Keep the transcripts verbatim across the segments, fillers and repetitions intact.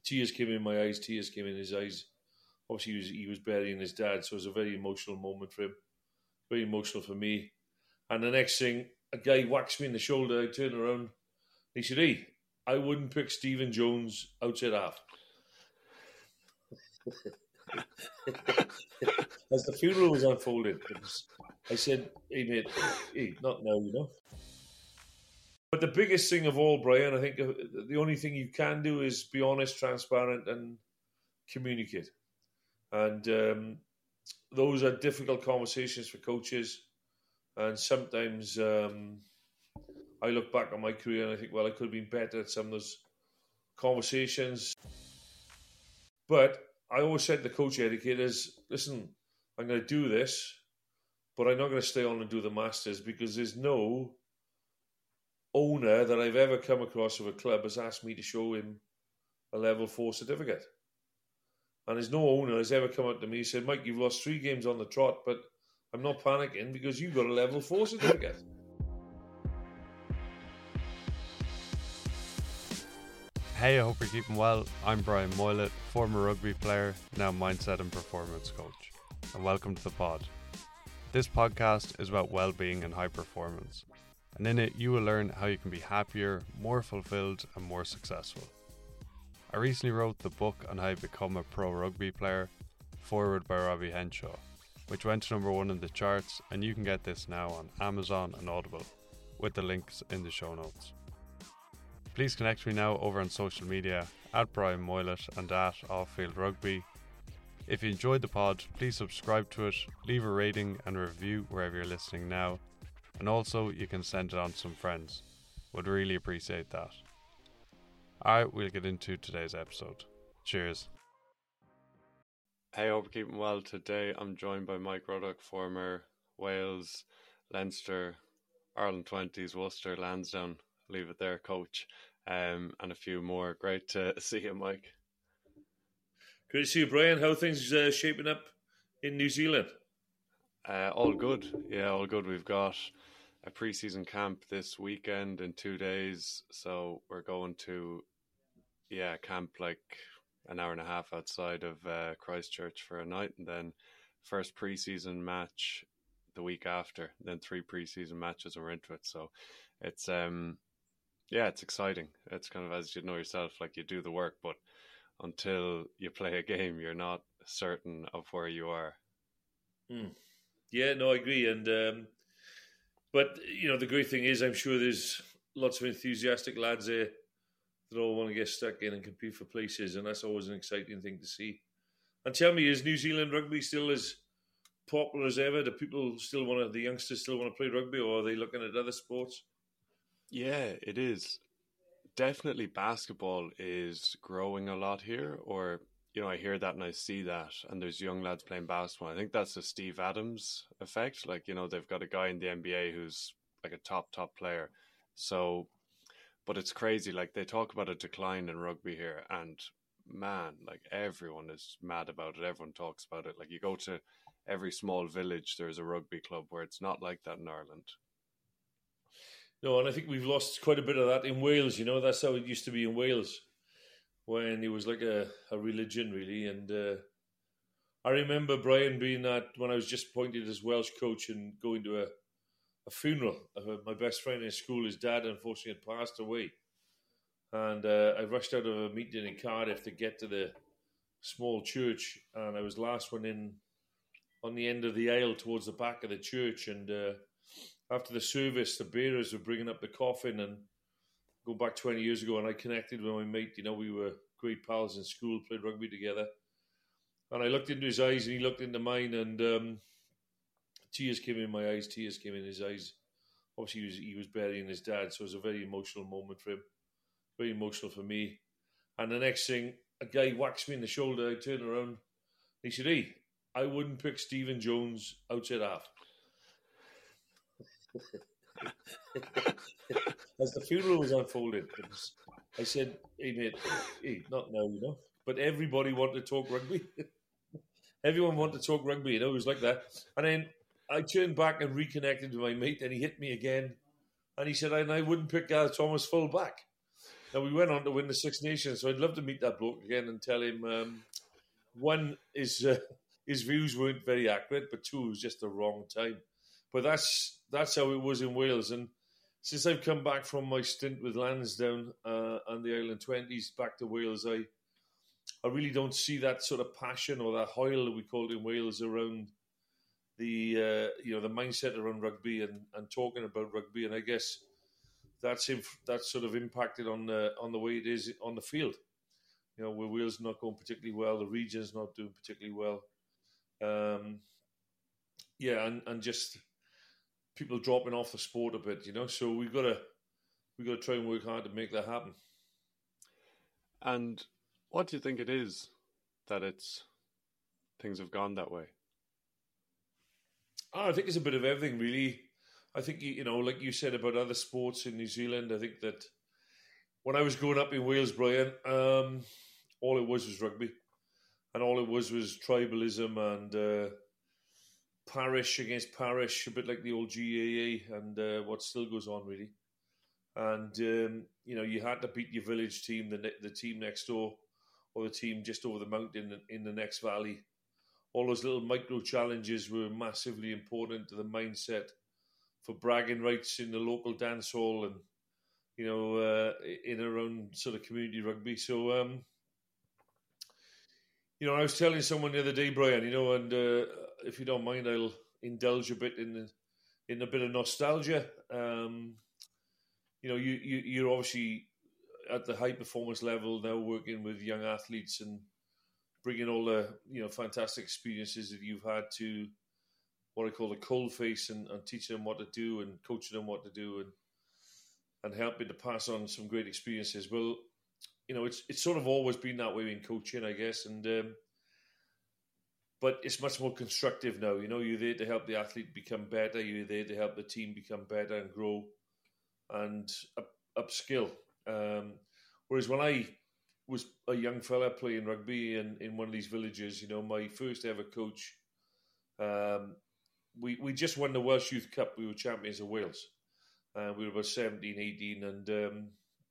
tears came in my eyes, tears came in his eyes. Obviously, he was, he was burying his dad, so it was a very emotional moment for him. Very emotional for me. And the next thing, a guy whacks me in the shoulder. I turn around. He said, hey, I wouldn't pick Stephen Jones outside half. As the funeral was unfolding, was, I said, hey, mate, hey, not now, you know. But the biggest thing of all, Brian, I think the only thing you can do is be honest, transparent, and communicate. And um, those are difficult conversations for coaches. And sometimes um, I look back on my career and I think, well, I could have been better at some of those conversations. But I always said to the coach educators, listen, I'm going to do this, but I'm not going to stay on and do the Masters because there's no owner that I've ever come across of a club has asked me to show him a level four certificate. And there's no owner has ever come up to me and said, Mike, you've lost three games on the trot, but I'm not panicking because you've got a level four certificate. Hey, I hope you're keeping well. I'm Brian Moylett, former rugby player, now mindset and performance coach. And welcome to the pod. This podcast is about well-being and high performance. And in it, you will learn how you can be happier, more fulfilled, and more successful. I recently wrote the book on how to become a pro rugby player, forward by Robbie Henshaw, which went to number one in the charts, and you can get this now on Amazon and Audible, with the links in the show notes. Please connect me now over on social media, at Brian Moylett and at Off-Field Rugby. If you enjoyed the pod, please subscribe to it, leave a rating and a review wherever you're listening now, and also you can send it on to some friends. Would really appreciate that. Alright, we'll get into today's episode. Cheers. Hey, hope you're keeping well. Today I'm joined by Mike Ruddock, former Wales, Leinster, Ireland twenties, Worcester, Lansdowne, leave it there, coach, um, and a few more. Great to see you, Mike. Great to see you, Brian. How are things uh, shaping up in New Zealand? Uh, all good. Yeah, all good. We've got a pre-season camp this weekend in two days. So we're going to, yeah, camp like an hour and a half outside of uh, Christchurch for a night. And then first pre-season match the week after. Then three pre-season matches and we're into it. So it's, um, yeah, it's exciting. It's kind of, as you know yourself, like you do the work, but until you play a game, you're not certain of where you are. Mm. Yeah, no, I agree. And um, but you know, the great thing is, I'm sure there's lots of enthusiastic lads there that all want to get stuck in and compete for places, and that's always an exciting thing to see. And tell me, is New Zealand rugby still as popular as ever? Do people still want to? The youngsters still want to play rugby, or are they looking at other sports? Yeah, it is. Definitely basketball is growing a lot here, or, you know, I hear that and I see that, and there's young lads playing basketball. I think that's the Steve Adams effect. Like, you know, they've got a guy in the N B A who's like a top, top player. So, but it's crazy. Like, they talk about a decline in rugby here, and man, like, everyone is mad about it. Everyone talks about it. Like, you go to every small village, there's a rugby club, where it's not like that in Ireland. No, and I think we've lost quite a bit of that in Wales. You know, that's how it used to be in Wales, when it was like a, a religion, really. And uh, I remember Brian being that when I was just appointed as Welsh coach and going to a, a funeral. Uh, my best friend in school, his dad, unfortunately, had passed away. And uh, I rushed out of a meeting in Cardiff to get to the small church. And I was last one in on the end of the aisle towards the back of the church. And uh, after the service, the bearers were bringing up the coffin, and go back twenty years ago, and I connected with my mate. You know, we were great pals in school, played rugby together. And I looked into his eyes, and he looked into mine, and um, tears came in my eyes, tears came in his eyes. Obviously, he was, he was burying his dad, so it was a very emotional moment for him, very emotional for me. And the next thing, a guy whacks me in the shoulder. I turn around, and he said, hey, I wouldn't pick Stephen Jones outside half. As the funeral was unfolding, was, I said, hey, mate, hey, not now, you know. But everybody wanted to talk rugby. Everyone wanted to talk rugby, you know, it was like that. And then I turned back and reconnected with my mate, and he hit me again. And he said, and I wouldn't pick Gareth Thomas full back. Now, we went on to win the Six Nations, so I'd love to meet that bloke again and tell him, um, one, his, uh, his views weren't very accurate, but two, it was just the wrong time. But that's that's how it was in Wales. And since I've come back from my stint with Lansdowne uh, and the Island twenties back to Wales, I I really don't see that sort of passion or that hoil that we called in Wales around the uh, you know the mindset around rugby and, and talking about rugby. And I guess that's inf- that's sort of impacted on the on the way it is on the field. You know, where Wales not going particularly well, the region's not doing particularly well. Um, yeah, and, and just people dropping off the sport a bit, you know. So we've got to we've got to try and work hard to make that happen. And what do you think it is that it's things have gone that way? Oh, I think it's a bit of everything, really. I think, you know, like you said about other sports in New Zealand, I think that when I was growing up in Wales, Brian, um, all it was was rugby. And all it was was tribalism and uh, parish against parish, a bit like the old G A A and uh, what still goes on, really. And, um, you know, you had to beat your village team, the the team next door, or the team just over the mountain in the next valley. All those little micro challenges were massively important to the mindset for bragging rights in the local dance hall and, you know, uh, in around sort of community rugby. So, um, you know, I was telling someone the other day, Brian, you know, and uh, if you don't mind, I'll indulge a bit in in a bit of nostalgia. Um, you know, you, you, you're obviously at the high performance level now working with young athletes and bringing all the, you know, fantastic experiences that you've had to what I call the cold face and, and teaching them what to do and coaching them what to do and and helping to pass on some great experiences. Well, you know, it's it's sort of always been that way in coaching, I guess, and um, but it's much more constructive now. You know, you're there to help the athlete become better. You're there to help the team become better and grow and up, upskill. Um, whereas when I was a young fella playing rugby in, in one of these villages, you know, my first ever coach, um, we, we just won the Welsh Youth Cup. We were champions of Wales. Uh, we were about seventeen, eighteen, and um,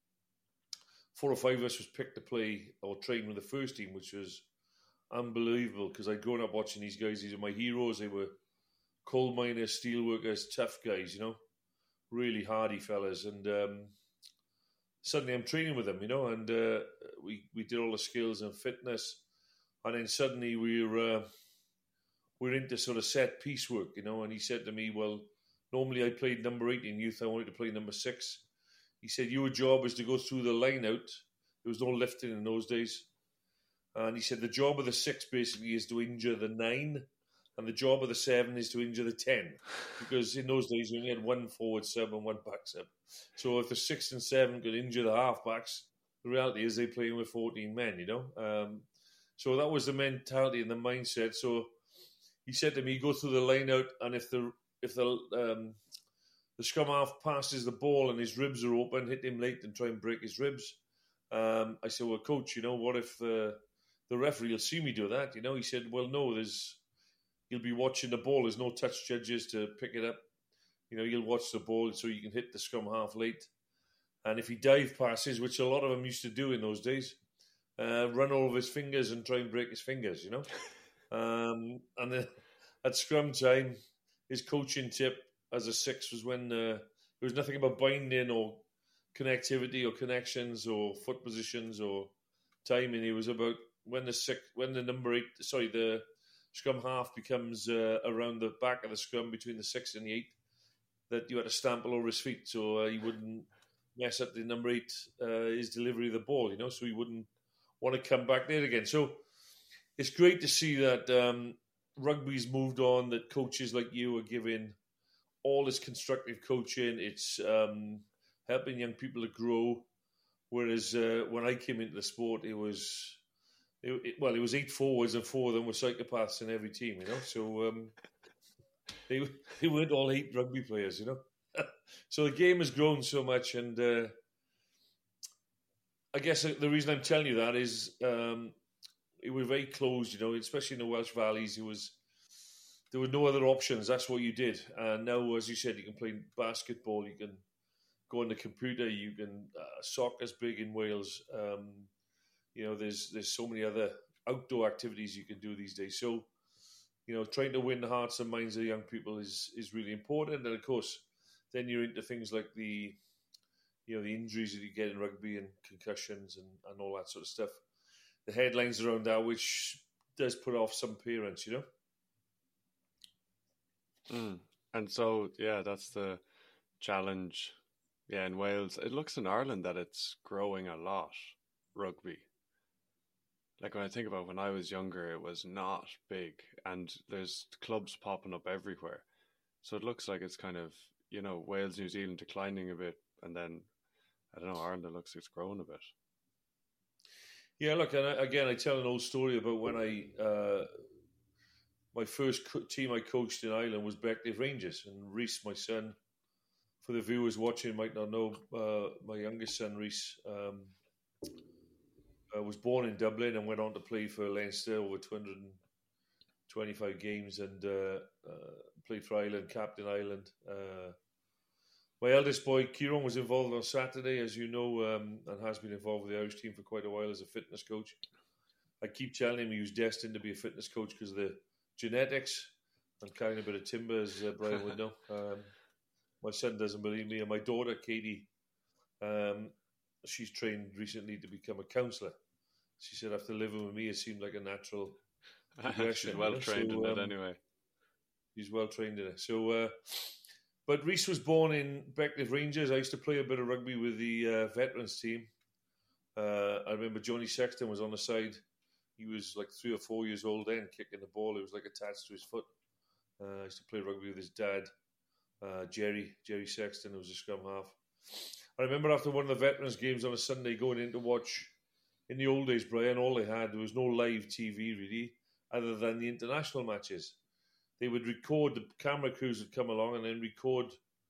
four or five of us was picked to play or train with the first team, which was unbelievable because I'd grown up watching these guys. These are my heroes. They were coal miners, steel workers, tough guys, you know, really hardy fellas. And um, suddenly I'm training with them, you know, and uh, we, we did all the skills and fitness. And then suddenly we we're, uh, we're into sort of set piece work, you know, and he said to me, well, normally I played number eight in youth. I wanted to play number six. He said, your job is to go through the line out. There was no lifting in those days. And he said, the job of the six basically is to injure the nine, and the job of the seven is to injure the ten. Because in those days, you only had one forward sub and one back sub. So if the six and seven could injure the halfbacks, the reality is they're playing with fourteen men, you know. Um, so that was the mentality and the mindset. So he said to me, go through the line out, and if the if the um, the scrum half passes the ball and his ribs are open, hit him late and try and break his ribs. Um, I said, well, coach, you know, what if uh, the referee will see me do that? You know, he said, well, no, there's you'll be watching the ball. There's no touch judges to pick it up. You know, you'll watch the ball so you can hit the scrum half late. And if he dive passes, which a lot of them used to do in those days, uh, run over his fingers and try and break his fingers, you know. um, and then at scrum time, his coaching tip as a six was when uh, there was nothing about binding or connectivity or connections or foot positions or timing. It was about when the six, when the number eight, sorry, the scrum half becomes uh, around the back of the scrum between the six and the eight, that you had to stamp all over his feet so uh, he wouldn't mess up the number eight, uh, his delivery of the ball, you know, so he wouldn't want to come back there again. So it's great to see that um, rugby's moved on, that coaches like you are giving all this constructive coaching. It's um, helping young people to grow. Whereas uh, when I came into the sport, it was, it, it, well, it was eight forwards and four of them were psychopaths in every team, you know. So um, they they weren't all eight rugby players, you know. So the game has grown so much, and uh, I guess the reason I'm telling you that is um, it was very closed, you know, especially in the Welsh Valleys. It was there were no other options. That's what you did. And now, as you said, you can play basketball, you can go on the computer, you can uh, soccer's big in Wales. Um, you know, there's there's so many other outdoor activities you can do these days. So, you know, trying to win the hearts and minds of young people is is really important. And of course, then you're into things like the, you know, the injuries that you get in rugby and concussions and, and all that sort of stuff. The headlines around that, which does put off some parents, you know. Mm. And so, yeah, that's the challenge. Yeah, in Wales, it looks in Ireland that it's growing a lot, rugby. Like when I think about when I was younger, it was not big, and there's clubs popping up everywhere. So it looks like it's kind of, you know, Wales, New Zealand declining a bit, and then, I don't know, Ireland, it looks like it's growing a bit. Yeah, look, and I, again, I tell an old story about when I, uh, my first co- team I coached in Ireland was Beckley Rangers, and Reese, my son, for the viewers watching, might not know, uh, my youngest son, Reese, um, uh, was born in Dublin and went on to play for Leinster over two hundred twenty-five games and uh, uh, played for Ireland, captain Ireland. Uh, my eldest boy, Kieran, was involved on Saturday, as you know, um, and has been involved with the Irish team for quite a while as a fitness coach. I keep telling him he was destined to be a fitness coach because of the genetics and carrying a bit of timber, as uh, Brian would know. Um, my son doesn't believe me, and my daughter, Katie, um, she's trained recently to become a counsellor. She said after living with me, it seemed like a natural progression. She's well you know? trained so, in um, it anyway. She's well trained in it. So, uh, but Reese was born in Beckley Rangers. I used to play a bit of rugby with the uh, veterans team. Uh, I remember Johnny Sexton was on the side. He was like three or four years old then, kicking the ball. It was like attached to his foot. Uh, I used to play rugby with his dad, uh, Jerry, Jerry Sexton, who was a scrum half. I remember after one of the veterans games on a Sunday going in to watch, in the old days, Brian, all they had, there was no live T V really, other than the international matches. They would record, the camera crews would come along and then record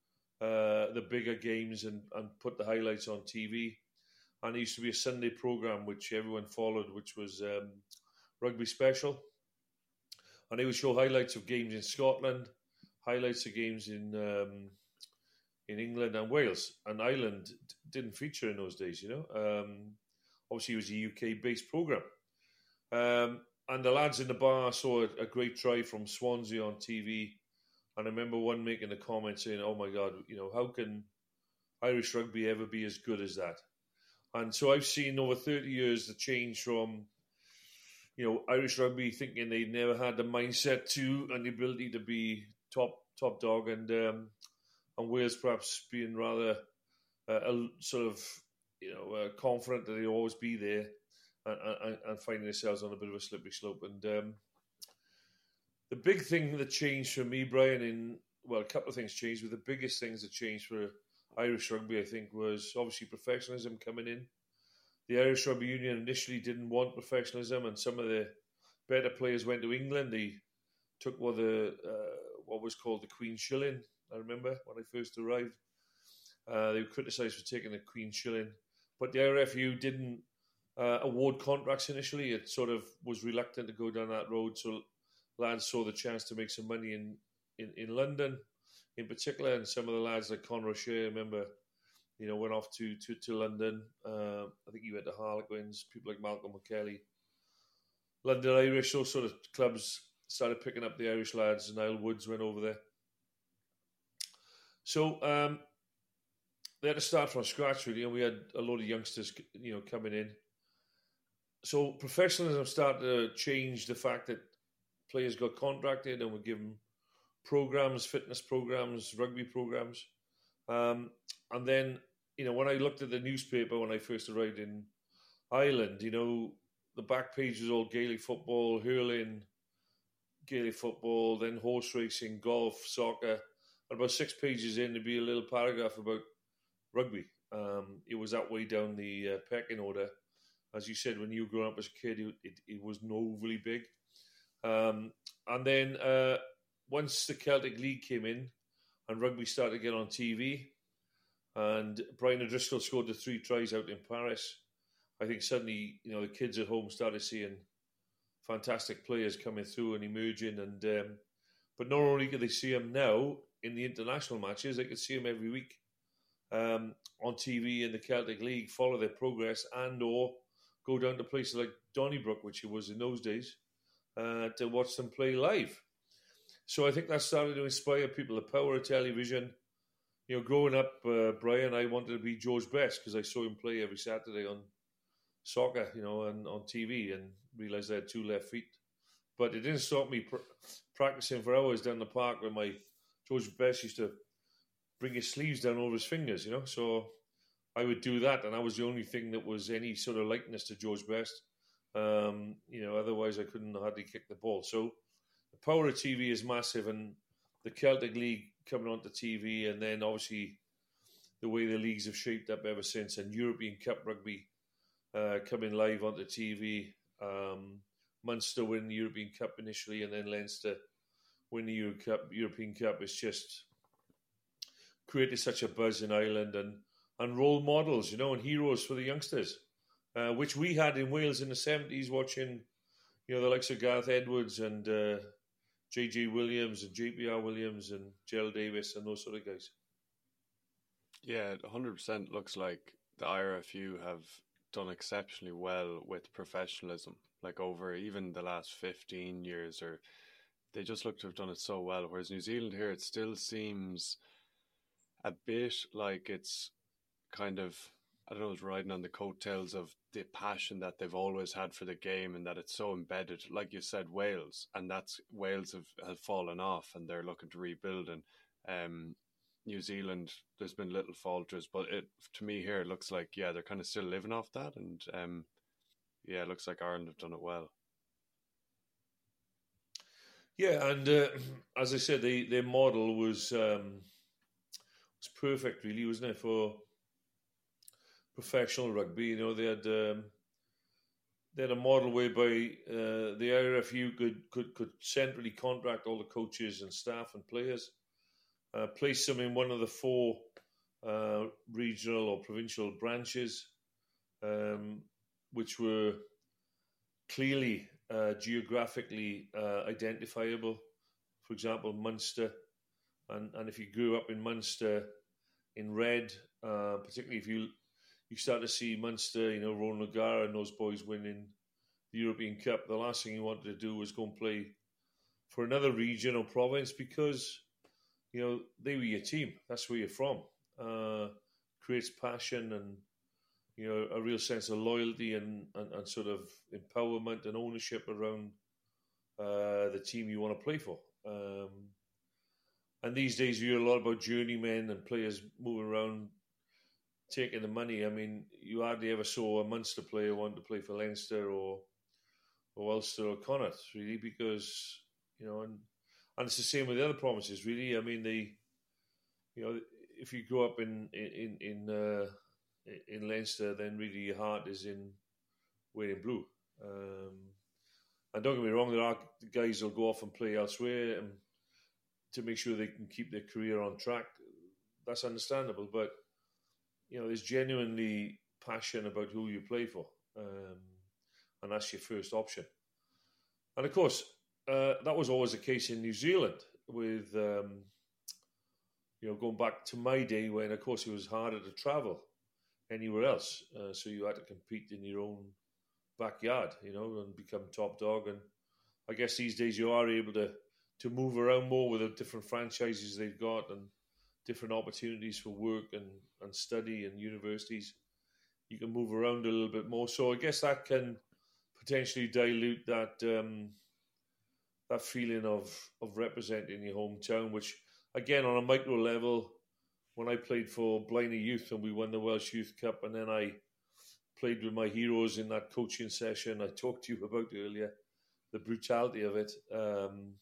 uh, the bigger games and, and put the highlights on T V. And there used to be a Sunday programme which everyone followed, which was um, Rugby Special. And they would show highlights of games in Scotland, highlights of games in um, in England and Wales. And Ireland d- didn't feature in those days, you know. Um, obviously, it was a U K-based programme. Um, and the lads in the bar saw a, a great try from Swansea on T V. And I remember one making a comment saying, oh my God, you know, how can Irish rugby ever be as good as that? And so I've seen over thirty years the change from, you know, Irish rugby thinking they never had the mindset to and the ability to be top top dog, and um, and Wales perhaps being rather uh, a, sort of, you know, uh, confident that they'll always be there, and, and, and finding themselves on a bit of a slippery slope. And um, the big thing that changed for me, Brian, in well, a couple of things changed, but the biggest things that changed for Irish rugby, I think, was obviously professionalism coming in. The Irish Rugby Union initially didn't want professionalism, and some of the better players went to England. They took what the uh, what was called the Queen Shilling. I remember when I first arrived, uh, they were criticised for taking the Queen Shilling, but the I R F U didn't uh, award contracts initially. It sort of was reluctant to go down that road, so lads saw the chance to make some money in, in, in London, in particular, and some of the lads like Conor O'Shea, I remember, you know, went off to to, to London. Uh, I think he went to Harlequins, people like Malcolm McKelly. London Irish, those sort of clubs started picking up the Irish lads, and Niall Woods went over there. So um, they had to start from scratch, really, and we had a lot of youngsters, you know, coming in. So professionalism started to change the fact that players got contracted and were given programs, fitness programs, rugby programs. Um, and then, you know, when I looked at the newspaper when I first arrived in Ireland, you know, the back page was all Gaelic football, hurling, Gaelic football, then horse racing, golf, soccer. And about six pages in, there'd be a little paragraph about rugby. Um, it was that way down the uh, pecking order. As you said, when you were growing up as a kid, it, it, it was not overly big. Um, and then uh, once the Celtic League came in and rugby started to get on T V, and Brian O'Driscoll scored the three tries out in Paris, I think suddenly, you know, the kids at home started seeing fantastic players coming through and emerging. And um, but not only could they see them now in the international matches, they could see them every week. um, on T V in the Celtic League, follow their progress, and or go down to places like Donnybrook, which it was in those days, uh, to watch them play live. So I think that started to inspire people, the power of television. You know, growing up, uh, Brian, I wanted to be George Best because I saw him play every Saturday on soccer, you know, and on T V, and realised I had two left feet. But it didn't stop me pr- practicing for hours down the park where my George Best used to bring his sleeves down over his fingers, you know. So I would do that, and that was the only thing that was any sort of likeness to George Best. Um, you know, otherwise I couldn't hardly kick the ball. So the power of T V is massive, and the Celtic League coming onto T V, and then obviously the way the leagues have shaped up ever since, and European Cup rugby uh, coming live onto T V. Um, Munster win the European Cup initially, and then Leinster win the Euro Cup, European Cup. It's just created such a buzz in Ireland, and, and role models, you know, and heroes for the youngsters, uh, which we had in Wales in the seventies, watching, you know, the likes of Gareth Edwards and uh, J J Williams and J P R Williams and Gerald Davis and those sort of guys. Yeah, one hundred percent looks like the I R F U have done exceptionally well with professionalism, like over even the last fifteen years, or they just look to have done it so well. Whereas New Zealand here, it still seems a bit like it's kind of, I don't know, it's riding on the coattails of the passion that they've always had for the game, and that it's so embedded. Like you said, Wales, and that's Wales have, have fallen off, and they're looking to rebuild. And um, New Zealand, there's been little falters, but it to me here, it looks like, yeah, they're kind of still living off that. And um, yeah, it looks like Ireland have done it well. Yeah, and uh, as I said, they, their model was um, was perfect, really, wasn't it, for professional rugby? You know, they had um, they had a model whereby uh, the I R F U could, could could centrally contract all the coaches and staff and players, uh, place them in one of the four uh, regional or provincial branches, um, which were clearly uh, geographically uh, identifiable. For example, Munster, and, and if you grew up in Munster in red, uh, particularly if you you start to see Munster, you know, Ronan O'Gara and those boys winning the European Cup, the last thing you wanted to do was go and play for another region or province, because, you know, they were your team. That's where you're from. Uh, creates passion and, you know, a real sense of loyalty and, and, and sort of empowerment and ownership around uh, the team you want to play for. Um, and these days you hear a lot about journeymen and players moving around taking the money. I mean, you hardly ever saw a Munster player want to play for Leinster or or Ulster or Connacht, really, because, you know, and and it's the same with the other provinces, really. I mean, they, you know, if you grow up in in in uh, in Leinster, then really your heart is in wearing blue. Um, and don't get me wrong, there are guys who'll go off and play elsewhere and to make sure they can keep their career on track. That's understandable, but, you know, there's genuinely passion about who you play for, um, and that's your first option. And of course, uh, that was always the case in New Zealand with, um, you know, going back to my day when, of course, it was harder to travel anywhere else. Uh, so you had to compete in your own backyard, you know, and become top dog. And I guess these days you are able to, to move around more with the different franchises they've got and different opportunities for work and, and study and universities. You can move around a little bit more. So I guess that can potentially dilute that um, that feeling of, of representing your hometown, which, again, on a micro level, when I played for Blythe Youth and we won the Welsh Youth Cup, and then I played with my heroes in that coaching session I talked to you about earlier, the brutality of it, um,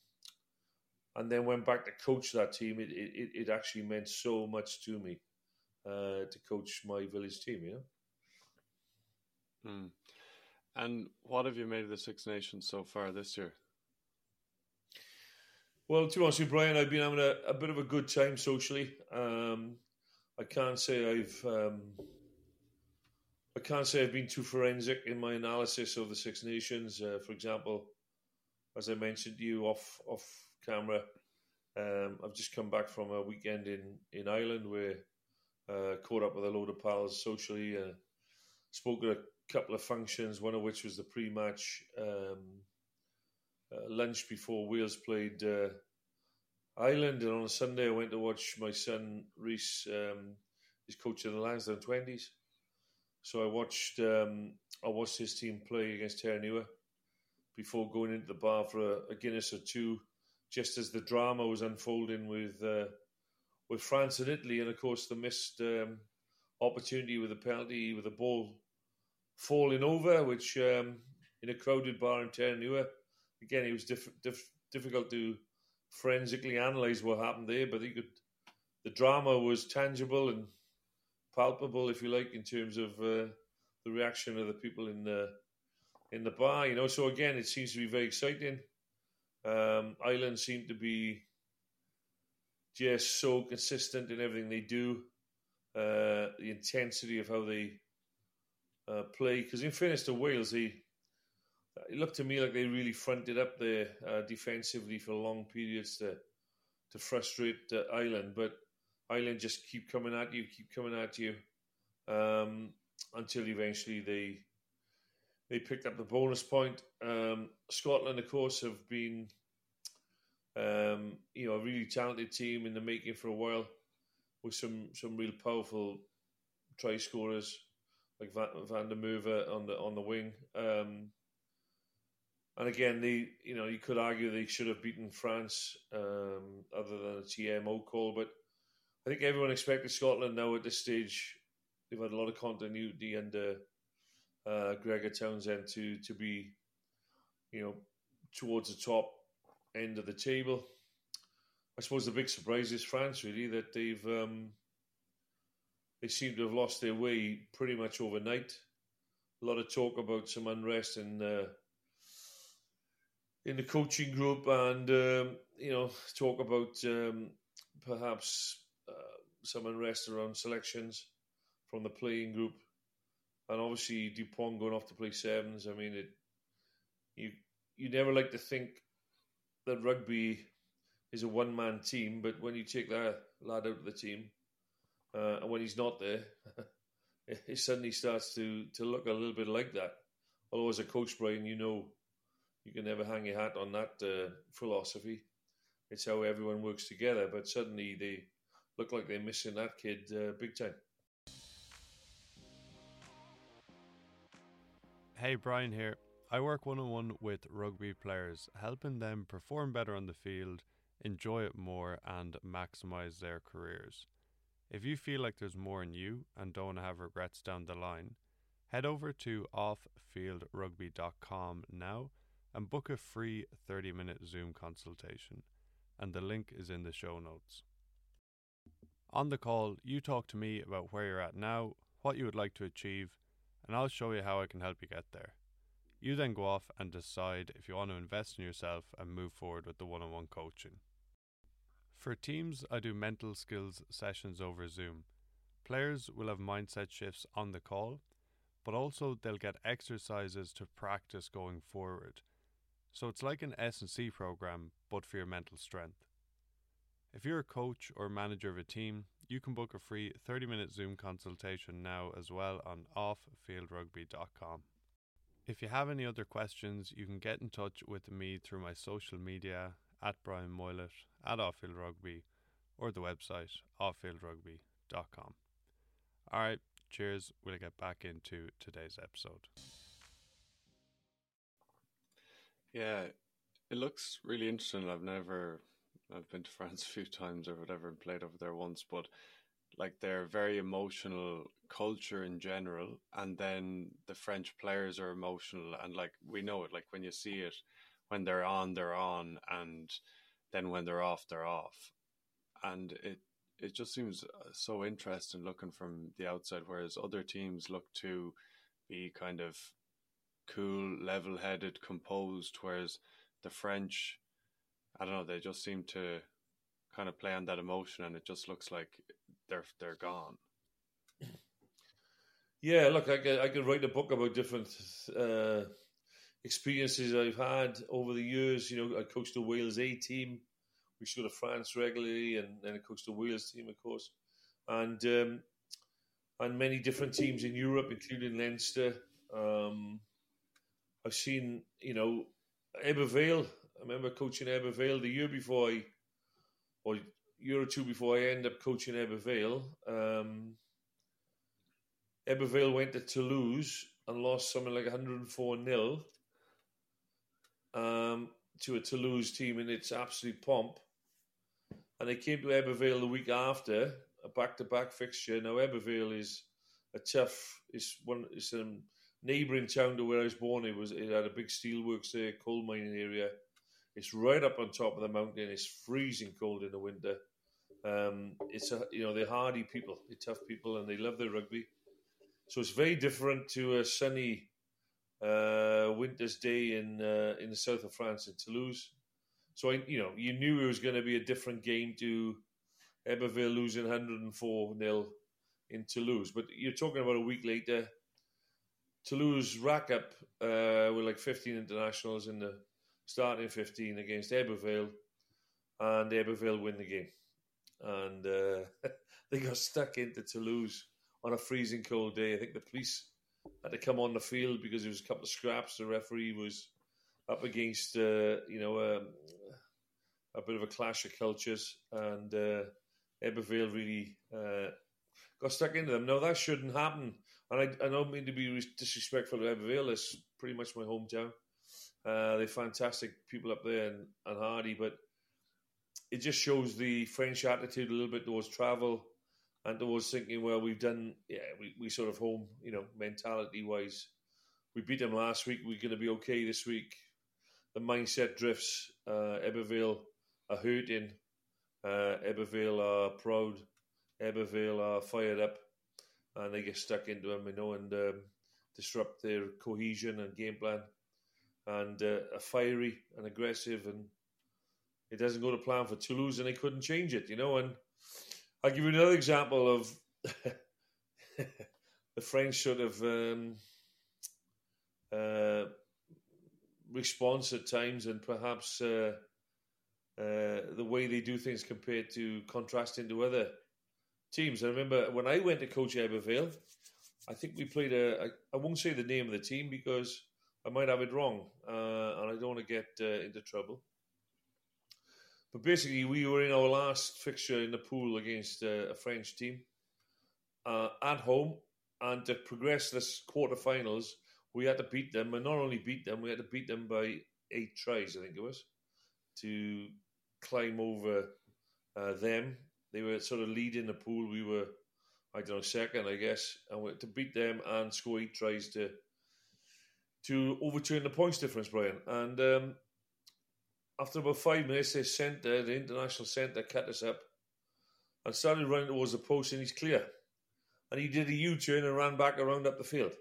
and then went back to coach that team, it, it, it actually meant so much to me uh, to coach my village team, you know. Mm. And what have you made of the Six Nations so far this year? Well, to be honest with you, Brian, I've been having a, a bit of a good time socially. Um, I can't say I've um, I can't say I've been too forensic in my analysis of the Six Nations. Uh, for example, as I mentioned to you off off camera, um, I've just come back from a weekend in, in Ireland where Uh, caught up with a load of pals socially. Uh, spoke at a couple of functions, one of which was the pre-match um, uh, lunch before Wales played uh, Ireland. And on a Sunday, I went to watch my son, Reese, um, he's coaching the Lansdowne twenties. So I watched um, I watched his team play against Terranua before going into the bar for a, a Guinness or two, just as the drama was unfolding with uh, with France and Italy, and of course the missed um, opportunity with a penalty with the ball falling over, which um, in a crowded bar in Terranua, again it was diff- diff- difficult to forensically analyse what happened there, but you could, the drama was tangible and palpable, if you like, in terms of uh, the reaction of the people in the in the bar. You know, so again, it seems to be very exciting. Um, Ireland seem to be just so consistent in everything they do. Uh, the intensity of how they uh, play, because in fairness to Wales, they it looked to me like they really fronted up there uh, defensively for long periods to to frustrate uh, Ireland, but Ireland just keep coming at you, keep coming at you, um, until eventually they they picked up the bonus point. Um, Scotland, of course, have been um, you know a really talented team in the making for a while, with some some real powerful try scorers like Van, Van der Merwe on the on the wing. Um, and again, they you know you could argue they should have beaten France, um, other than a T M O call, but I think everyone expected Scotland now at this stage. They've had a lot of continuity under uh, Gregor Townsend to to be, you know, towards the top end of the table. I suppose the big surprise is France, really, that they've um, they seem to have lost their way pretty much overnight. A lot of talk about some unrest in uh, in the coaching group, and um, you know, talk about um, perhaps uh, some unrest around selections from the playing group, and obviously Dupont going off to play sevens. I mean, it you you never like to think that rugby is a one man team, but when you take that lad out of the team, uh, and when he's not there, it suddenly starts to to look a little bit like that. Although as a coach, Brian, you know you can never hang your hat on that uh, philosophy. It's how everyone works together, but suddenly they look like they're missing that kid uh, big time. Hey, Brian here. I work one-on-one with rugby players, helping them perform better on the field, enjoy it more, and maximise their careers. If you feel like there's more in you and don't have regrets down the line, head over to off field rugby dot com now and book a free thirty minute Zoom consultation, and the link is in the show notes. On the call, you talk to me about where you're at now, what you would like to achieve, and I'll show you how I can help you get there. You then go off and decide if you want to invest in yourself and move forward with the one-on-one coaching. For teams, I do mental skills sessions over Zoom. Players will have mindset shifts on the call, but also they'll get exercises to practice going forward. So it's like an S and C program, but for your mental strength. If you're a coach or manager of a team, you can book a free thirty minute Zoom consultation now as well on off field rugby dot com. If you have any other questions, you can get in touch with me through my social media at Brian Moylett, at Offfield Rugby, or the website off field rugby dot com. Alright, cheers. We'll get back into today's episode. Yeah, it looks really interesting. I've never, I've been to France a few times or whatever and played over there once, but like they're very emotional culture in general, and then the French players are emotional, and like we know it, like when you see it, when they're on, they're on, and then when they're off, they're off. And it, it just seems so interesting looking from the outside, whereas other teams look to be kind of cool, level-headed, composed, whereas the French, I don't know, they just seem to kind of play on that emotion, and it just looks like they're they're gone. Yeah, look, I could, I could write a book about different uh, experiences I've had over the years. You know, I coached the Wales A team. We go to France regularly, and then I coached the Wales team, of course. And um, and many different teams in Europe, including Leinster. Um, I've seen, you know, Ebervale. I remember coaching Ebervale the year before I, or year or two before I ended up coaching Ebervale. Um, Ebervale went to Toulouse and lost something like one hundred four nil um, to a Toulouse team in its absolute pomp. And they came to Ebervale the week after, a back-to-back fixture. Now, Ebervale is a tough, is one, it's a neighbouring town to where I was born. It was, it had a big steelworks there, coal mining area. It's right up on top of the mountain. It's freezing cold in the winter. Um, it's a, you know, they're hardy people, they're tough people, and they love their rugby. So it's very different to a sunny uh, winter's day in uh, in the south of France, in Toulouse. So I, you know, you knew it was going to be a different game to Ebervale losing one hundred four nil in Toulouse. But you're talking about a week later, Toulouse rack up uh, with like fifteen internationals in the starting fifteen against Ebervale, and Ebervale win the game. And uh, they got stuck into Toulouse on a freezing cold day. I think the police had to come on the field because there was a couple of scraps. The referee was up against, uh, you know, um, a bit of a clash of cultures, and uh, Ebervale really uh, got stuck into them. Now, that shouldn't happen, and I, I don't mean to be disrespectful to Ebervale. It's pretty much my hometown. Uh, they're fantastic people up there and, and hardy, but it just shows the French attitude a little bit towards travel and towards thinking, well, we've done, yeah, we, we sort of home, you know, mentality-wise. We beat them last week. We're going to be okay this week. The mindset drifts. Uh, Ebervale are hurting. Uh, Ebervale are proud. Ebervale are fired up. And they get stuck into them, you know, and um, disrupt their cohesion and game plan. And uh, are fiery and aggressive, and it doesn't go to plan for Toulouse, and they couldn't change it, you know. And I'll give you another example of the French sort of um, uh, response at times, and perhaps uh, uh, the way they do things compared to contrasting to other teams. I remember when I went to coach Ebervale, I think we played a, I, I won't say the name of the team because I might have it wrong, uh, and I don't want to get uh, into trouble. But basically, we were in our last fixture in the pool against uh, a French team uh, at home, and to progress this quarterfinals, we had to beat them, and not only beat them, we had to beat them by eight tries, I think it was, to climb over uh, them. They were sort of leading the pool. We were, I don't know, second, I guess, and we had to beat them and score eight tries to to overturn the points difference, Brian. And um, after about five minutes, the centre, the international centre, cut us up and started running towards the post, and he's clear. And he did a U-turn and ran back around up the field.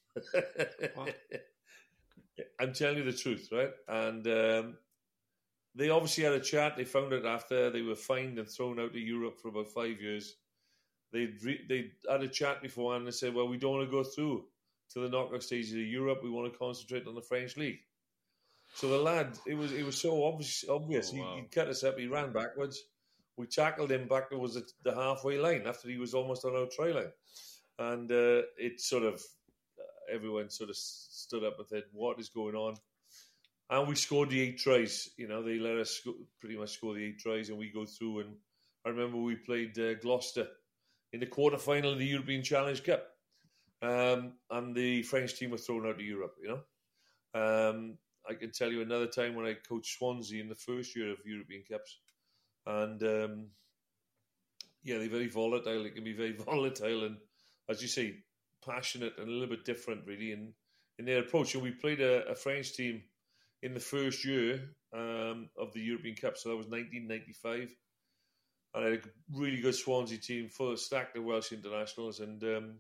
I'm telling you the truth, right? And um, they obviously had a chat. They found out after they were fined and thrown out of Europe for about five years. They'd, re- they'd had a chat beforehand and they said, well, we don't want to go through to the knockout stages of Europe. We want to concentrate on the French league. So the lad, it was it was so obvious. obvious. Oh, wow. he, he cut us up. He ran backwards. We tackled him back towards the, the halfway line after he was almost on our try line. And uh, it sort of, uh, everyone sort of stood up and said, what is going on? And we scored the eight tries. You know, they let us sco- pretty much score the eight tries, and we go through. And I remember we played uh, Gloucester in the quarterfinal of the European Challenge Cup. Um, and the French team was thrown out of Europe, you know. Um, I can tell you another time when I coached Swansea in the first year of European Cups. And, um, yeah, they're very volatile. They can be very volatile and, as you say, passionate and a little bit different, really, in, in their approach. And we played a, a French team in the first year um, of the European Cup, so that was nineteen ninety-five. And I had a really good Swansea team, full of stacked of Welsh internationals. And um,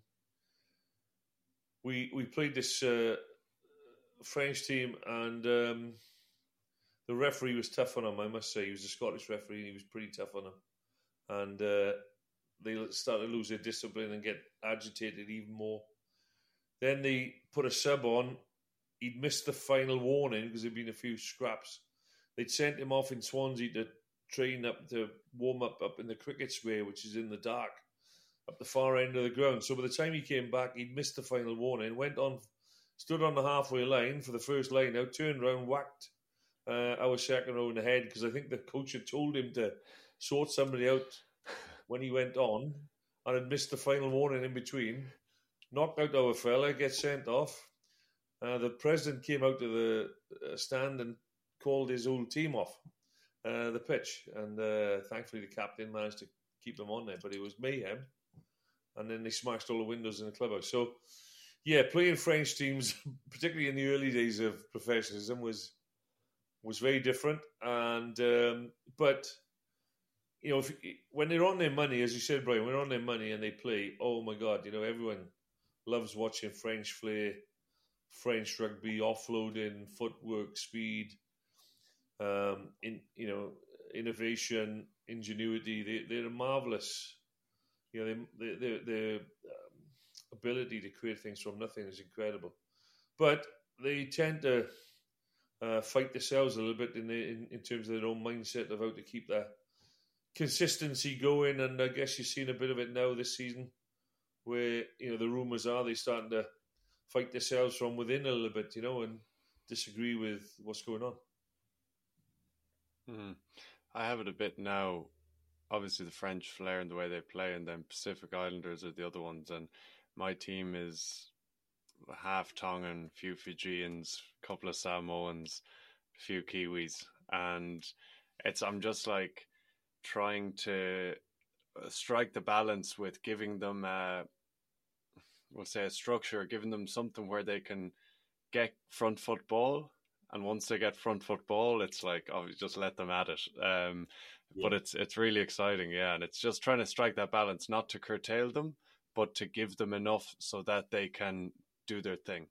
we we played this uh, French team, and um, the referee was tough on him, I must say. He was a Scottish referee, and he was pretty tough on him. And uh, they started to lose their discipline and get agitated even more. Then they put a sub on. He'd missed the final warning because there'd been a few scraps. They'd sent him off in Swansea to train up, to warm up up in the cricket square, which is in the dark. up the far end of the ground. So by the time he came back, he'd missed the final warning, went on, stood on the halfway line for the first line out, turned around, whacked uh, our second row in the head, because I think the coach had told him to sort somebody out when he went on, and had missed the final warning in between. Knocked out our fella, gets sent off. Uh, the president came out to the uh, stand and called his whole team off uh, the pitch, and uh, thankfully the captain managed to keep them on there, but it was mayhem. And then they smashed all the windows in the clubhouse. So, yeah, playing French teams, particularly in the early days of professionalism, was was very different. And um, but you know, if, when they're on their money, as you said, Brian, when they're on their money and they play, oh my God, you know, everyone loves watching French flair, French rugby, offloading, footwork, speed, um, in you know, innovation, ingenuity. They they're marvelous. You know, they, they, their um, ability to create things from nothing is incredible. But they tend to uh, fight themselves a little bit in, the, in in terms of their own mindset of how to keep that consistency going. And I guess you've seen a bit of it now this season, where you know the rumours are they're starting to fight themselves from within a little bit, you know, and disagree with what's going on. Mm. I have it a bit now. Obviously, the French flair and the way they play, and then Pacific Islanders are the other ones. And my team is half Tongan, few Fijians, a couple of Samoans, a few Kiwis, and it's I'm just like trying to strike the balance with giving them, a, we'll say, a structure, giving them something where they can get front foot ball. And once they get front foot ball, it's like, oh, just let them at it. Um, yeah. But it's it's really exciting, yeah. And it's just trying to strike that balance, not to curtail them, but to give them enough so that they can do their thing.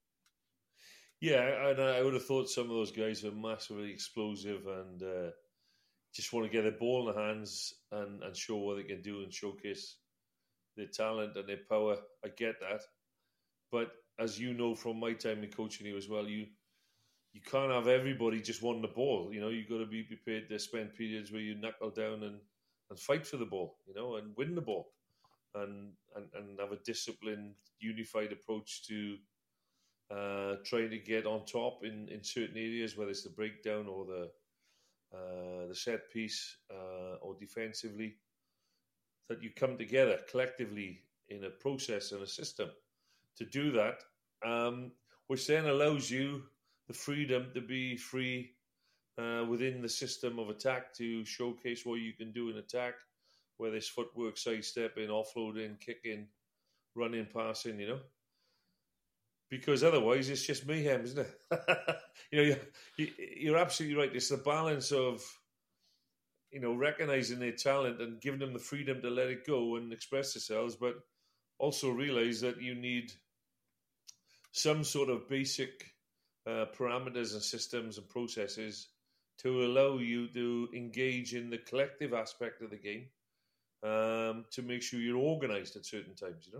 Yeah, and I would have thought some of those guys are massively explosive and uh, just want to get a ball in their hands and, and show what they can do and showcase their talent and their power. I get that. But as you know from my time in coaching you as well, you you can't have everybody just wanting the ball. You know, you've got to be prepared to spend periods where you knuckle down and, and fight for the ball, you know, and win the ball. And, and, and have a disciplined, unified approach to uh, trying to get on top in, in certain areas, whether it's the breakdown or the uh, the set piece uh, or defensively, that you come together collectively in a process and a system to do that, um, which then allows you the freedom to be free uh, within the system of attack to showcase what you can do in attack, whether it's footwork, sidestepping, offloading, kicking, running, passing, you know. Because otherwise it's just mayhem, isn't it? you know, you're, you're absolutely right. It's the balance of, you know, recognizing their talent and giving them the freedom to let it go and express themselves, but also realize that you need some sort of basic uh, parameters and systems and processes to allow you to engage in the collective aspect of the game, um, to make sure you're organized at certain times, you know?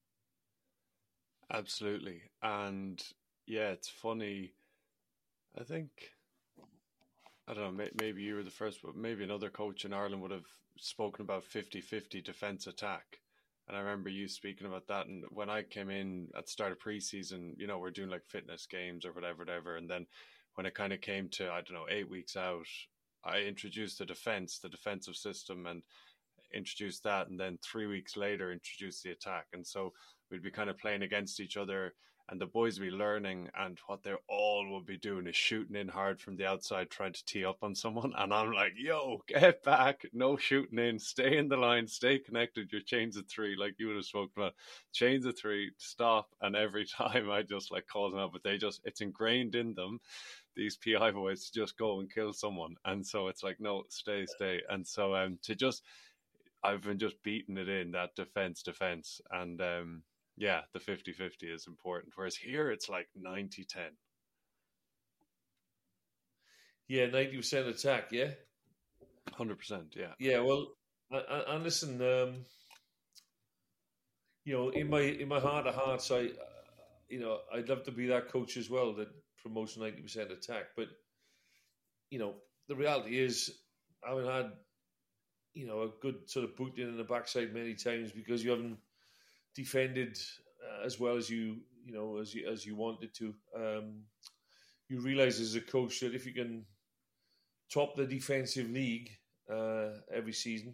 Absolutely. And yeah, it's funny. I think, I don't know, maybe you were the first, but maybe another coach in Ireland would have spoken about fifty-fifty defense attack. And I remember you speaking about that. And when I came in at the start of preseason, you know, we're doing like fitness games or whatever, whatever. And then when it kind of came to, I don't know, eight weeks out, I introduced the defense, the defensive system, and introduced that. And then three weeks later, introduced the attack. And so we'd be kind of playing against each other, and the boys would be learning, and what they all would be doing is shooting in hard from the outside, trying to tee up on someone. And I'm like, yo, get back. No shooting in. Stay in the line. Stay connected. Your chains of three, like you would have spoken about. Chains of three, stop. And every time I just like call them out, but they just, it's ingrained in them, these P I boys, to just go and kill someone. And so it's like, no, stay, stay. And so um, to just, I've been just beating it in, that defense, defense. And, um, yeah, the fifty-fifty is important. Whereas here, it's like ninety ten. Yeah, ninety percent attack, yeah? one hundred percent, yeah. Yeah, well, and listen, um, you know, in my in my heart of hearts, I, uh, you know, I'd love to be that coach as well that promotes ninety percent attack. But, you know, the reality is, I haven't had you know, a good sort of boot in the backside many times because you haven't defended uh, as well as you, you know, as you as you wanted to. Um, you realise as a coach that if you can top the defensive league uh, every season,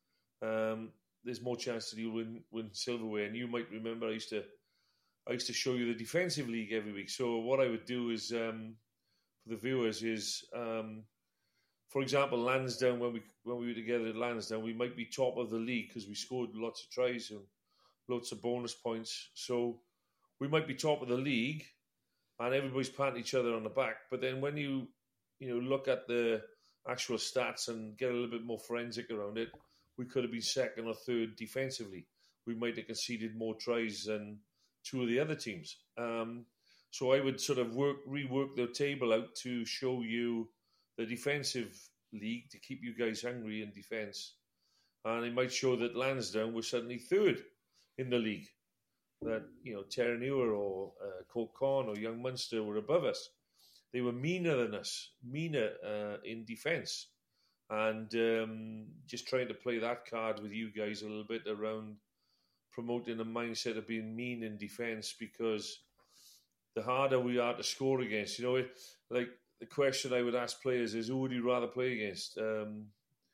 um, there's more chance that you'll win win silverware. And you might remember I used to I used to show you the defensive league every week. So what I would do is um, for the viewers is, um, for example, Lansdowne, when we when we were together at Lansdowne, we might be top of the league because we scored lots of tries and lots of bonus points. So we might be top of the league, and everybody's patting each other on the back. But then when you you know look at the actual stats and get a little bit more forensic around it, we could have been second or third defensively. We might have conceded more tries than two of the other teams. Um, so I would sort of work rework the table out to show you the defensive league to keep you guys hungry in defence. And it might show that Lansdowne was suddenly third in the league. That, you know, Terranure or uh, Colt Con or Young Munster were above us. They were meaner than us, meaner uh, in defence. And um, just trying to play that card with you guys a little bit around promoting a mindset of being mean in defence, because the harder we are to score against, you know, it, like the question I would ask players is, who would you rather play against? Um,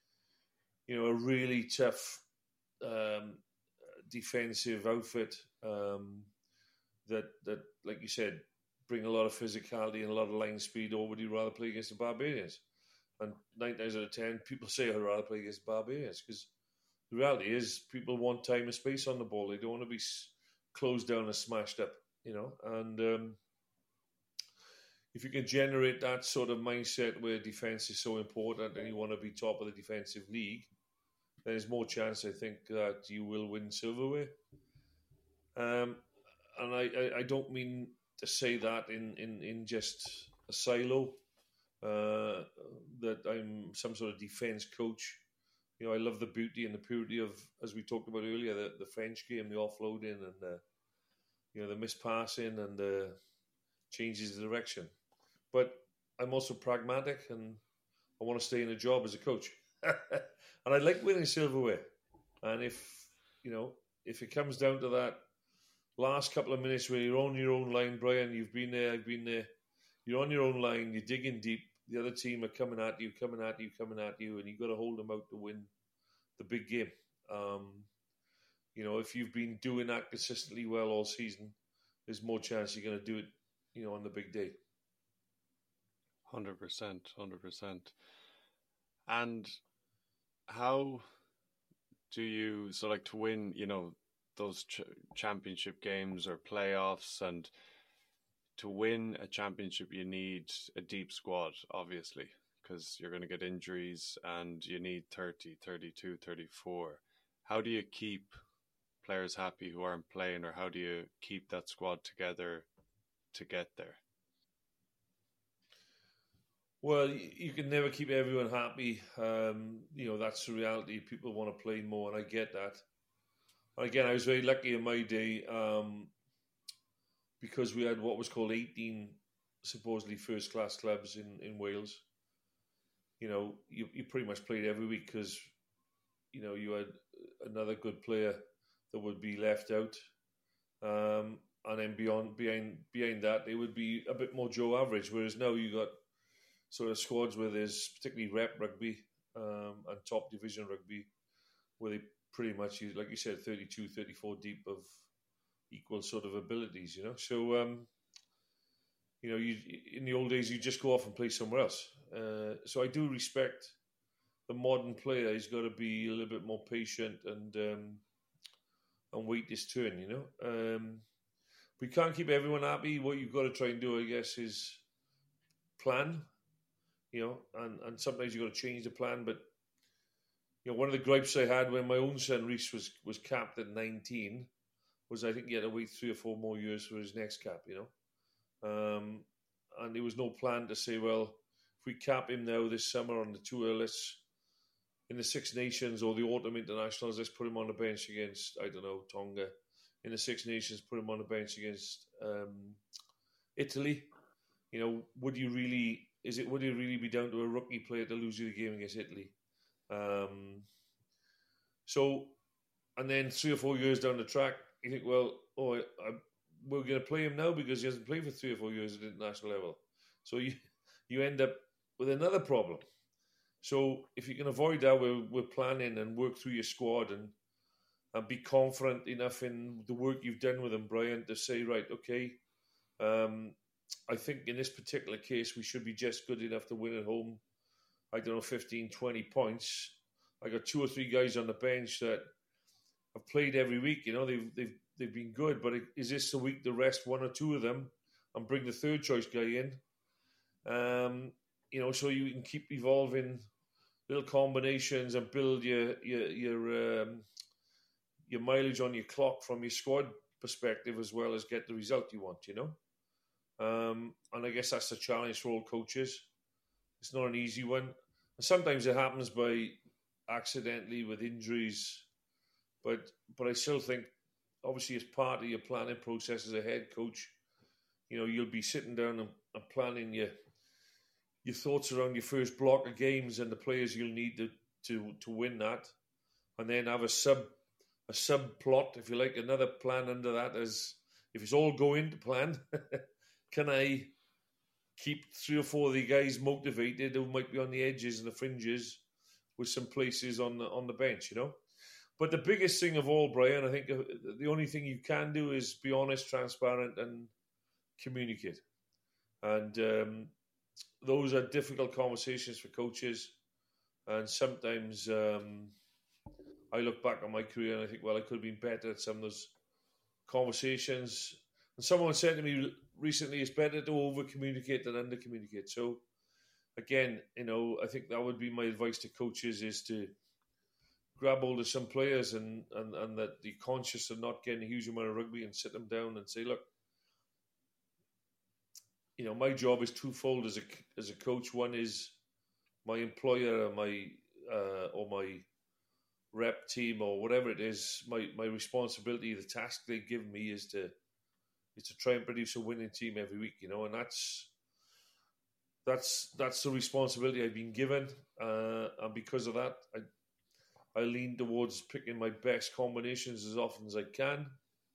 you know, a really tough um, defensive outfit um, that, that, like you said, bring a lot of physicality and a lot of line speed, or would you rather play against the Barbarians? And nine times out of ten, people say I'd rather play against Barbarians, because the reality is people want time and space on the ball. They don't want to be closed down and smashed up, you know. And um, if you can generate that sort of mindset where defence is so important and you want to be top of the defensive league, then there's more chance, I think, that you will win silverware. Um, and I, I, I don't mean to say that in, in, in just a silo, uh, that I'm some sort of defence coach. You know, I love the beauty and the purity of, as we talked about earlier, the, the French game, the offloading and the, you know, the mispassing and the changes of direction. But I'm also pragmatic, and I want to stay in a job as a coach. And I like winning silverware. And if, you know, if it comes down to that last couple of minutes where you're on your own line, Brian, you've been there, I've been there, you're on your own line, you're digging deep, the other team are coming at you, coming at you, coming at you, and you've got to hold them out to win the big game. Um, you know, if you've been doing that consistently well all season, there's more chance you're going to do it, you know, on the big day. one hundred percent, one hundred percent. And how do you, so like to win, you know, those ch- championship games or playoffs, and to win a championship, you need a deep squad, obviously, because you're going to get injuries and you need thirty, thirty-two, thirty-four. How do you keep players happy who aren't playing, or how do you keep that squad together to get there? Well, you can never keep everyone happy. Um, you know, that's the reality. People want to play more, and I get that. And again, I was very lucky in my day um, because we had what was called eighteen supposedly first-class clubs in, in Wales. You know, you, you pretty much played every week because, you know, you had another good player that would be left out. Um, and then beyond behind behind that, it would be a bit more Joe average, whereas now you got sort of squads where there's particularly rep rugby um, and top division rugby, where they pretty much, like you said, thirty-two, thirty-four deep of equal sort of abilities, you know. So, um, you know, you in the old days, you just go off and play somewhere else. Uh, so I do respect the modern player. He's got to be a little bit more patient and um, and wait his turn, you know. Um, we can't keep everyone happy. What you've got to try and do, I guess, is plan. You know, and, and sometimes you've got to change the plan. But, you know, one of the gripes I had when my own son, Reece, was, was capped at nineteen was I think he had to wait three or four more years for his next cap, you know. Um, and there was no plan to say, well, if we cap him now this summer on the tour, let's, in the Six Nations or the Autumn Internationals, let's put him on the bench against, I don't know, Tonga. In the Six Nations, put him on the bench against um, Italy. You know, would you really... Is it would it really be down to a rookie player to lose you the game against Italy? Um, So, and then three or four years down the track, you think, well, oh, I, I, we're going to play him now because he hasn't played for three or four years at international level. So you you end up with another problem. So if you can avoid that, we're, we're planning and work through your squad and and be confident enough in the work you've done with them, Brian, to say, right, okay, um, I think in this particular case, we should be just good enough to win at home. I don't know, fifteen, twenty points. I got two or three guys on the bench that have played every week. You know, they've they've they've been good. But is this the week to rest one or two of them and bring the third choice guy in? Um, you know, so you can keep evolving little combinations and build your your your um, your mileage on your clock from your squad perspective, as well as get the result you want. You know, um, and I guess that's the challenge for all coaches. It's not an easy one. And sometimes it happens by accidentally with injuries, but but I still think, obviously, as part of your planning process as a head coach, you know, you'll be sitting down and, and planning your your thoughts around your first block of games and the players you'll need to to, to win that, and then have a sub a subplot, if you like, another plan under that as if it's all going to plan. Can I keep three or four of the guys motivated who might be on the edges and the fringes with some places on the, on the bench, you know? But the biggest thing of all, Brian, I think the only thing you can do is be honest, transparent, and communicate. And um, those are difficult conversations for coaches. And sometimes um, I look back on my career and I think, well, I could have been better at some of those conversations. And someone said to me recently, it's better to over-communicate than under-communicate. So, again, you know, I think that would be my advice to coaches, is to grab hold of some players and, and, and that they're conscious of not getting a huge amount of rugby and sit them down and say, look, you know, my job is twofold as a, as a coach. One is my employer or my, uh, or my rep team or whatever it is. My, my responsibility, the task they give me is to, is to try and produce a winning team every week, you know, and that's that's that's the responsibility I've been given, uh, and because of that, I I lean towards picking my best combinations as often as I can.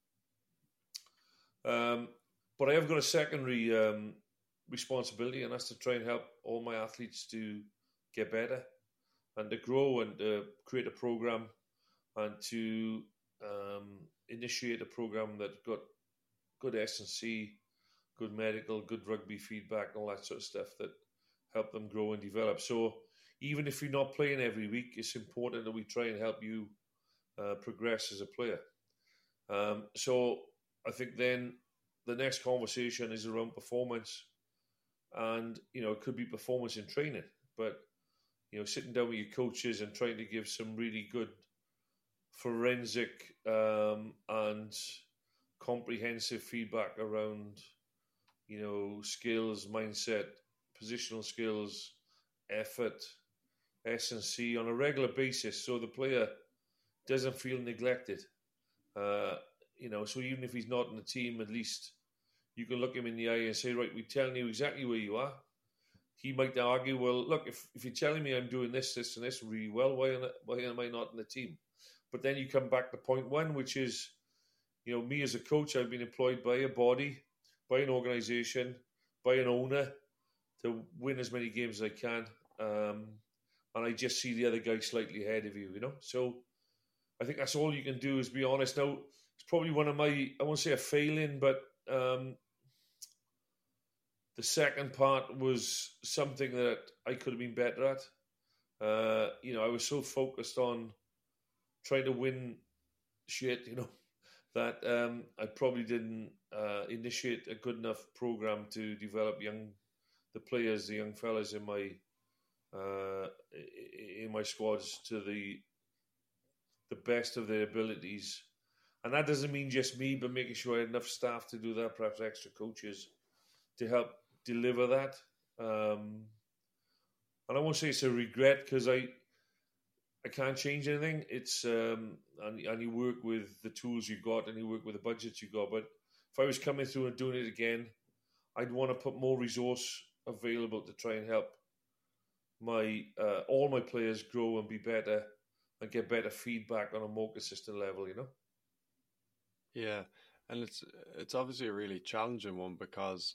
Um, but I have got a secondary um, responsibility, and that's to try and help all my athletes to get better and to grow and to create a program and to um, initiate a program that got good S and C, good medical, good rugby feedback, all that sort of stuff that help them grow and develop. So even if you're not playing every week, it's important that we try and help you uh, progress as a player. Um, so I think then the next conversation is around performance, and you know, it could be performance in training, but you know, sitting down with your coaches and trying to give some really good forensic um, and comprehensive feedback around, you know, skills, mindset, positional skills, effort, S and C on a regular basis, so the player doesn't feel neglected. Uh, you know, so even if he's not in the team, at least you can look him in the eye and say, right, we're telling you exactly where you are. He might argue, well, look, if, if you're telling me I'm doing this, this, and this really well, why am, I, why am I not in the team? But then you come back to point one, which is, you know, me as a coach, I've been employed by a body, by an organisation, by an owner to win as many games as I can. Um, and I just see the other guy slightly ahead of you, you know. So I think that's all you can do, is be honest. Now, it's probably one of my, I won't say a failing, but um, the second part was something that I could have been better at. Uh, you know, I was so focused on trying to win shit, you know, that um, I probably didn't uh, initiate a good enough program to develop young, the players, the young fellas in my uh, in my squads to the the best of their abilities. And that doesn't mean just me, but making sure I had enough staff to do that, perhaps extra coaches to help deliver that. Um, and I won't say it's a regret, because I I can't change anything. It's um, and, and you work with the tools you got and you work with the budgets you got. But if I was coming through and doing it again, I'd want to put more resource available to try and help my uh, all my players grow and be better and get better feedback on a more consistent level, you know? Yeah, and it's it's obviously a really challenging one because,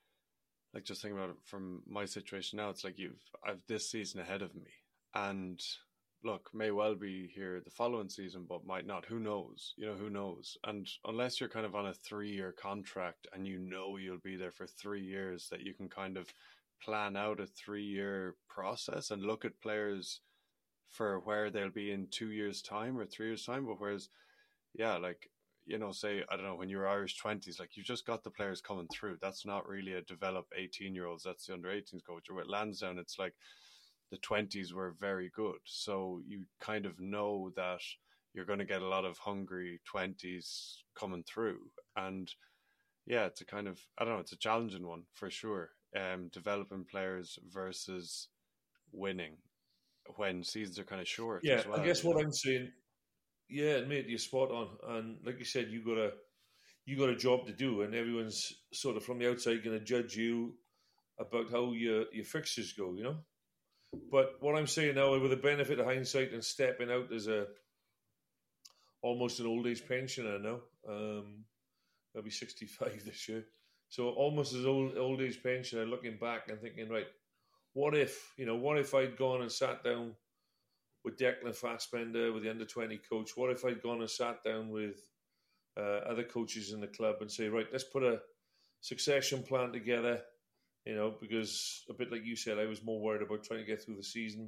like, just thinking about it from my situation now, it's like you've I've this season ahead of me, and look, may well be here the following season, but might not. Who knows? You know, who knows? And unless you're kind of on a three-year contract and you know you'll be there for three years, that you can kind of plan out a three-year process and look at players for where they'll be in two years' time or three years' time. But whereas, yeah, like, you know, say, I don't know, when you're Irish twenties, like, you've just got the players coming through. That's not really a develop eighteen-year-olds. That's the under eighteens coach. Or with Lansdowne, it's like the twenties were very good. So you kind of know that you're going to get a lot of hungry twenties coming through. And yeah, it's a kind of, I don't know, it's a challenging one for sure. Um, developing players versus winning when seasons are kind of short. Yeah, as well, I guess you what know? I'm saying, yeah, mate, you're spot on. And like you said, you got a you got a job to do, and everyone's sort of from the outside going to judge you about how your your fixtures go, you know. But what I'm saying now, with the benefit of hindsight and stepping out as a almost an old age pensioner now, um, I'll be sixty-five this year, so almost as old old age pensioner, looking back and thinking, right, what if you know, what if I'd gone and sat down with Declan Fassbender, with the under twenty coach? What if I'd gone and sat down with uh, other coaches in the club and say, right, let's put a succession plan together, you know, because a bit like you said, I was more worried about trying to get through the season.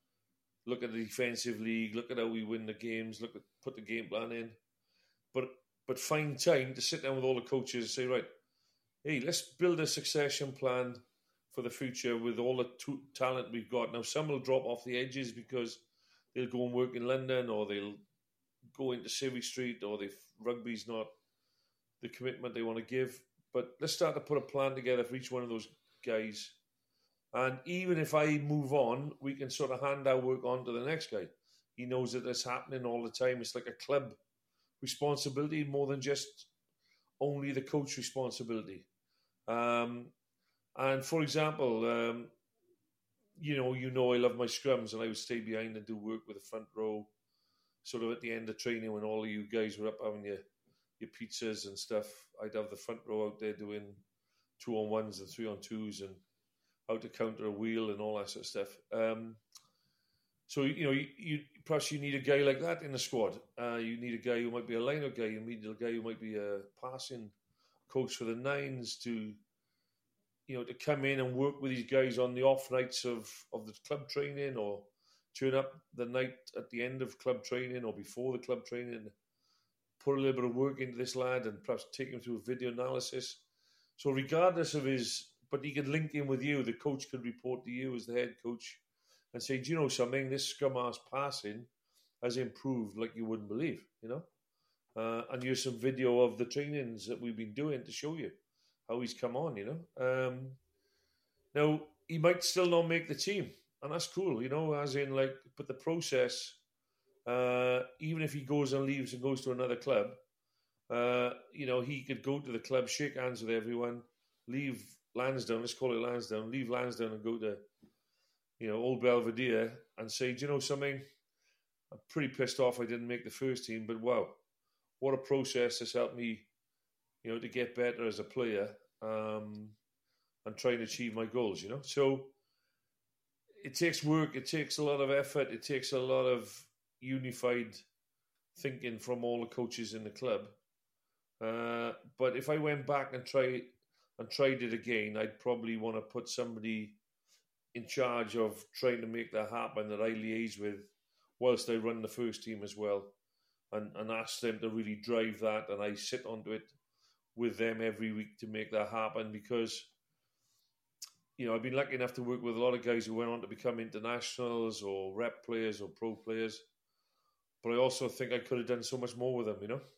Look at the defensive league, look at how we win the games, look at put the game plan in. But but find time to sit down with all the coaches and say, right, hey, let's build a succession plan for the future with all the t- talent we've got. Now, some will drop off the edges because they'll go and work in London, or they'll go into Civvy Street, or they rugby's not the commitment they want to give. But let's start to put a plan together for each one of those guys. And even if I move on, we can sort of hand our work on to the next guy. He knows that it's happening all the time. It's like a club responsibility more than just only the coach responsibility. Um, and for example, um, you know, you know, I love my scrums, and I would stay behind and do work with the front row, sort of at the end of training when all of you guys were up having your your pizzas and stuff. I'd have the front row out there doing two on ones and three on twos and how to counter a wheel and all that sort of stuff. Um, so, you know, you, you perhaps you need a guy like that in the squad. Uh, you need a guy who might be a line-up guy. You need a guy who might be a passing coach for the nines to, you know, to come in and work with these guys on the off nights of, of the club training, or turn up the night at the end of club training or before the club training and put a little bit of work into this lad and perhaps take him through a video analysis. So regardless of his, but he could link in with you, the coach could report to you as the head coach and say, do you know something? This scrum ass passing has improved like you wouldn't believe, you know? Uh, and here's some video of the trainings that we've been doing to show you how he's come on, you know? Um, now, he might still not make the team, and that's cool, you know, as in, like, but the process, uh, even if he goes and leaves and goes to another club, uh, you know, he could go to the club, shake hands with everyone, leave Lansdowne, let's call it Lansdowne, leave Lansdowne and go to, you know, Old Belvedere and say, do you know something? I'm pretty pissed off I didn't make the first team, but wow, what a process has helped me, you know, to get better as a player, um, and try and achieve my goals, you know? So it takes work, it takes a lot of effort, it takes a lot of unified thinking from all the coaches in the club. Uh, but if I went back and try and tried it again, I'd probably want to put somebody in charge of trying to make that happen that I liaise with whilst I run the first team as well, and, and ask them to really drive that, and I sit onto it with them every week to make that happen. Because, you know, I've been lucky enough to work with a lot of guys who went on to become internationals or rep players or pro players, but I also think I could have done so much more with them, you know?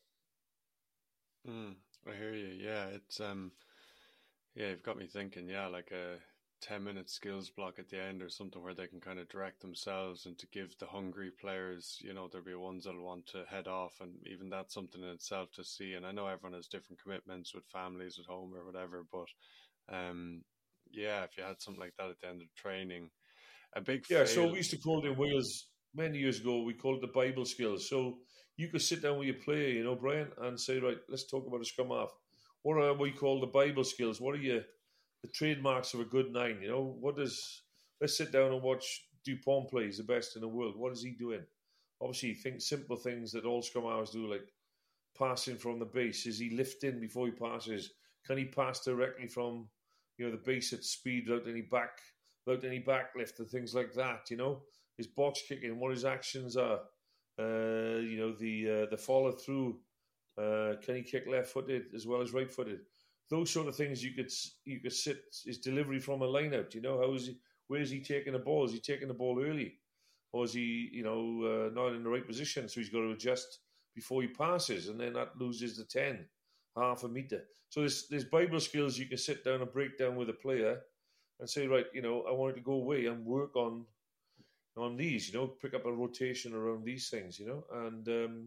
Mm, I hear you. Yeah, it's um, yeah, you've got me thinking. Yeah, like a ten-minute skills block at the end or something where they can kind of direct themselves, and to give the hungry players, you know, there'll be ones that'll want to head off, and even that's something in itself to see. And I know everyone has different commitments with families at home or whatever, but um, yeah, if you had something like that at the end of training, a big Yeah, fail. so we used to call it in Wales. many years ago, we called it the Bible skills. So you could sit down with your player, you know, Brian, and say, right, let's talk about a scrum half. What are we call the Bible skills? What are you, the trademarks of a good nine? You know, what does, let's sit down and watch Dupont play. He's the best in the world. What is he doing? Obviously, think simple things that all scrum halves do, like passing from the base. Is he lifting before he passes? Can he pass directly from, you know, the base at speed without any back, without any back lift and things like that? You know, his box kicking, what his actions are. Uh, you know, the uh, the follow through. Uh, can he kick left footed as well as right footed? Those sort of things you could you could sit his delivery from a line out. You know, how is he? Where is he taking the ball? Is he taking the ball early, or is he, you know, uh, not in the right position? So he's got to adjust before he passes, and then that loses the ten, half a meter. So there's there's Bible skills you can sit down and break down with a player, and say, right, you know, I want it to go away and work on on these. You know, pick up a rotation around these things. You know, and um,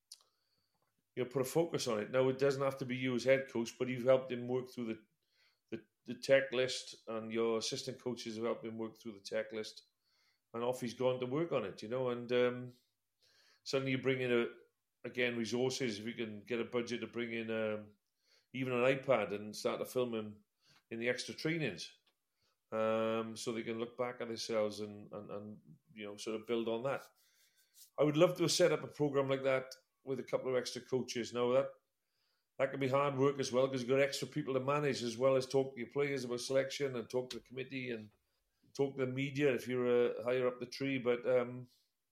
you know, put a focus on it. Now it doesn't have to be you as head coach, but you've helped him work through the the, the tech list, and your assistant coaches have helped him work through the tech list, and off he's gone to work on it. You know, and um, suddenly you bring in a again resources. If you can get a budget to bring in um, even an iPad and start to film him in the extra trainings, um, so they can look back at themselves and, and and you know sort of build on that. I would love to have set up a program like that with a couple of extra coaches. Now that that can be hard work as well, because you've got extra people to manage, as well as talk to your players about selection and talk to the committee and talk to the media if you're uh, higher up the tree. But um,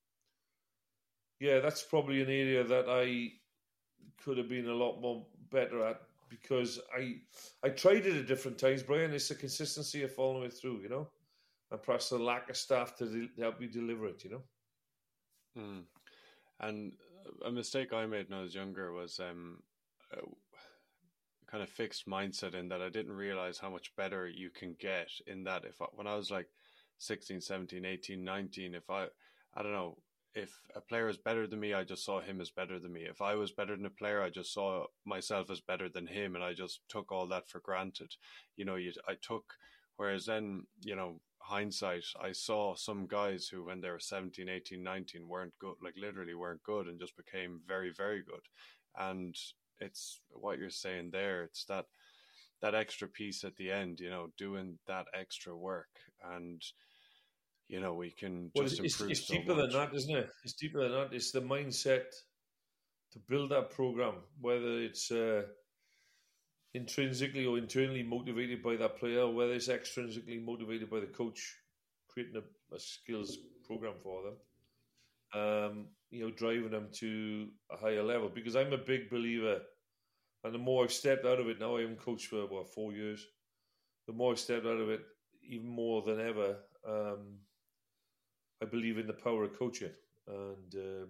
yeah, that's probably an area that I could have been a lot more better at, because I I tried it at different times, Brian. It's the consistency of following it through, you know, and perhaps the lack of staff to, de- to help you deliver it, you know. Mm. And a mistake I made when I was younger was um, a kind of fixed mindset in that I didn't realize how much better you can get in that. If I, when I was like sixteen, seventeen, eighteen, nineteen, if I, I don't know, if a player is better than me, I just saw him as better than me. If I was better than a player, I just saw myself as better than him, and I just took all that for granted. You know, you, I took, whereas then, you know, hindsight, I saw some guys who, when they were seventeen, eighteen, nineteen, weren't good, like literally weren't good, and just became very, very good. And it's what you're saying there. It's that, that extra piece at the end, you know, doing that extra work. And, you know, we can Well, just it's, improve it's so deeper much. than that, isn't it? It's deeper than that. It's the mindset to build that program, whether it's uh, intrinsically or internally motivated by that player, or whether it's extrinsically motivated by the coach creating a, a skills program for them. Um, you know, driving them to a higher level. Because I'm a big believer, and the more I've stepped out of it now, I haven't coached for what four years. The more I've stepped out of it, even more than ever, um, I believe in the power of coaching. And um,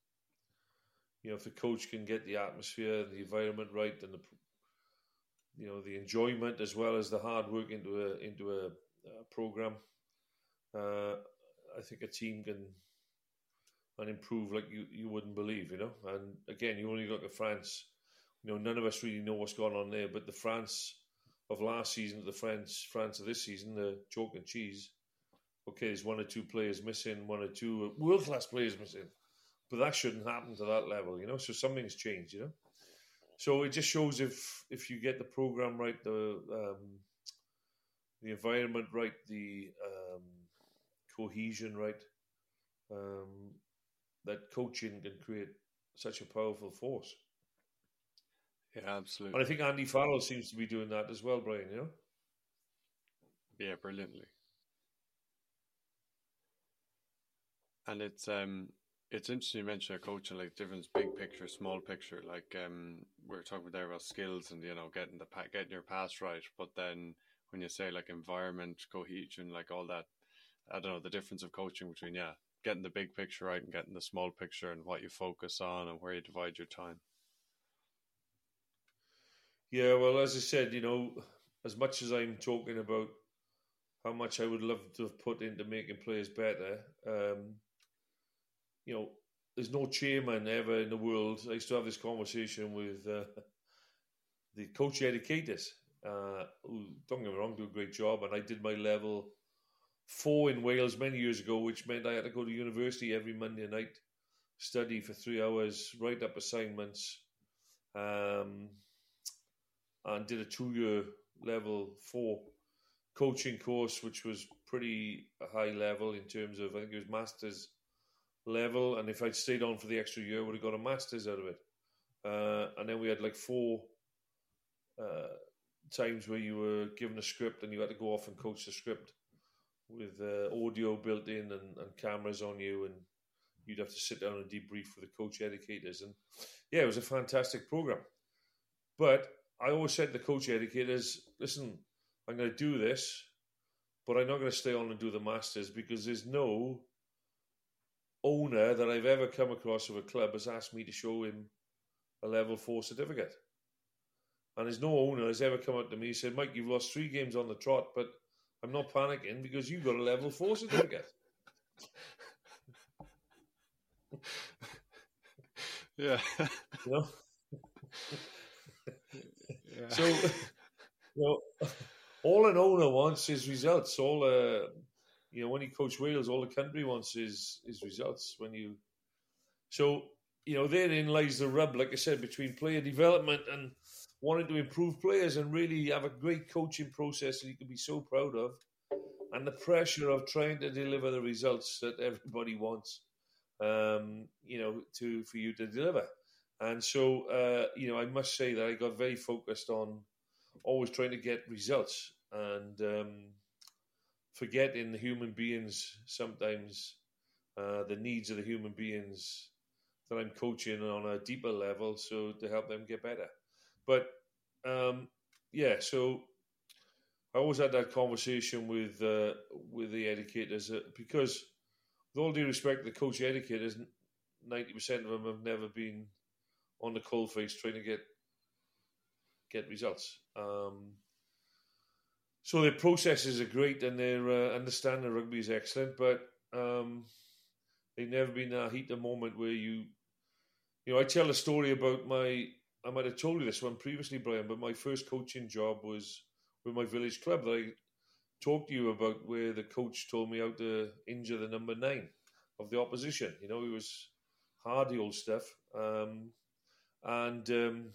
you know, if the coach can get the atmosphere and the environment right, and the you know the enjoyment as well as the hard work into a into a, a program, uh, I think a team can and improve like you, you wouldn't believe, you know. And again, you only look at France. You know, none of us really know what's going on there, but the France of last season to the France France of this season, the chalk and cheese. Okay, there's one or two players missing, one or two world class players missing, but that shouldn't happen to that level, you know. So something's changed, you know. So it just shows if if you get the program right, the um, the environment right, the um, cohesion right, um, that coaching can create such a powerful force. Yeah, absolutely. And I think Andy Farrell seems to be doing that as well, Brian, you know? Yeah, brilliantly. And it's um it's interesting you mentioned coaching, like difference, big picture, small picture. Like um we we're talking there about skills and, you know, getting the getting your pass right, but then when you say like environment, cohesion, like all that, I don't know, the difference of coaching between, yeah, getting the big picture right and getting the small picture, and what you focus on and where you divide your time. Yeah, well, as I said, you know, as much as I'm talking about how much I would love to have put into making players better, um, you know, there's no chairman ever in the world. I used to have this conversation with uh, the coach educators, uh, who, don't get me wrong, do a great job, and I did my level four in Wales many years ago, which meant I had to go to university every Monday night, study for three hours, write up assignments, um, and did a two-year level four coaching course, which was pretty high level in terms of, I think it was master's level. And if I'd stayed on for the extra year, I would have got a master's out of it. Uh, and then we had like four uh, times where you were given a script and you had to go off and coach the script with uh, audio built in and, and cameras on you, and you'd have to sit down and debrief with the coach educators. And yeah, it was a fantastic program. But I always said to the coach educators, listen, I'm going to do this, but I'm not going to stay on and do the masters, because there's no owner that I've ever come across of a club has asked me to show him a level four certificate. And there's no owner has ever come up to me and said, Mike, you've lost three games on the trot, but I'm not panicking because you've got a level four certificate. Yeah. You know? Yeah. So, you know, all an owner wants is results. All, uh, you know, when you coach Wales, all the country wants is is results. When you, so, you know, therein lies the rub, like I said, between player development and wanting to improve players and really have a great coaching process that you can be so proud of, and the pressure of trying to deliver the results that everybody wants, um, you know, to for you to deliver. And so, uh, you know, I must say that I got very focused on always trying to get results and um, forgetting the human beings sometimes, uh, the needs of the human beings that I'm coaching on a deeper level, so to help them get better. But um, yeah, so I always had that conversation with uh, with the educators uh, because, with all due respect, the coach educators, ninety percent of them have never been on the coalface trying to get get results. Um, so their processes are great and their uh, understanding of rugby is excellent, but um, they've never been in a heat of moment where you, you know, I tell a story about my, I might have told you this one previously, Brian, but my first coaching job was with my village club that I talked to you about, where the coach told me how to injure the number nine of the opposition. You know, it was hardy old stuff. Um, And um,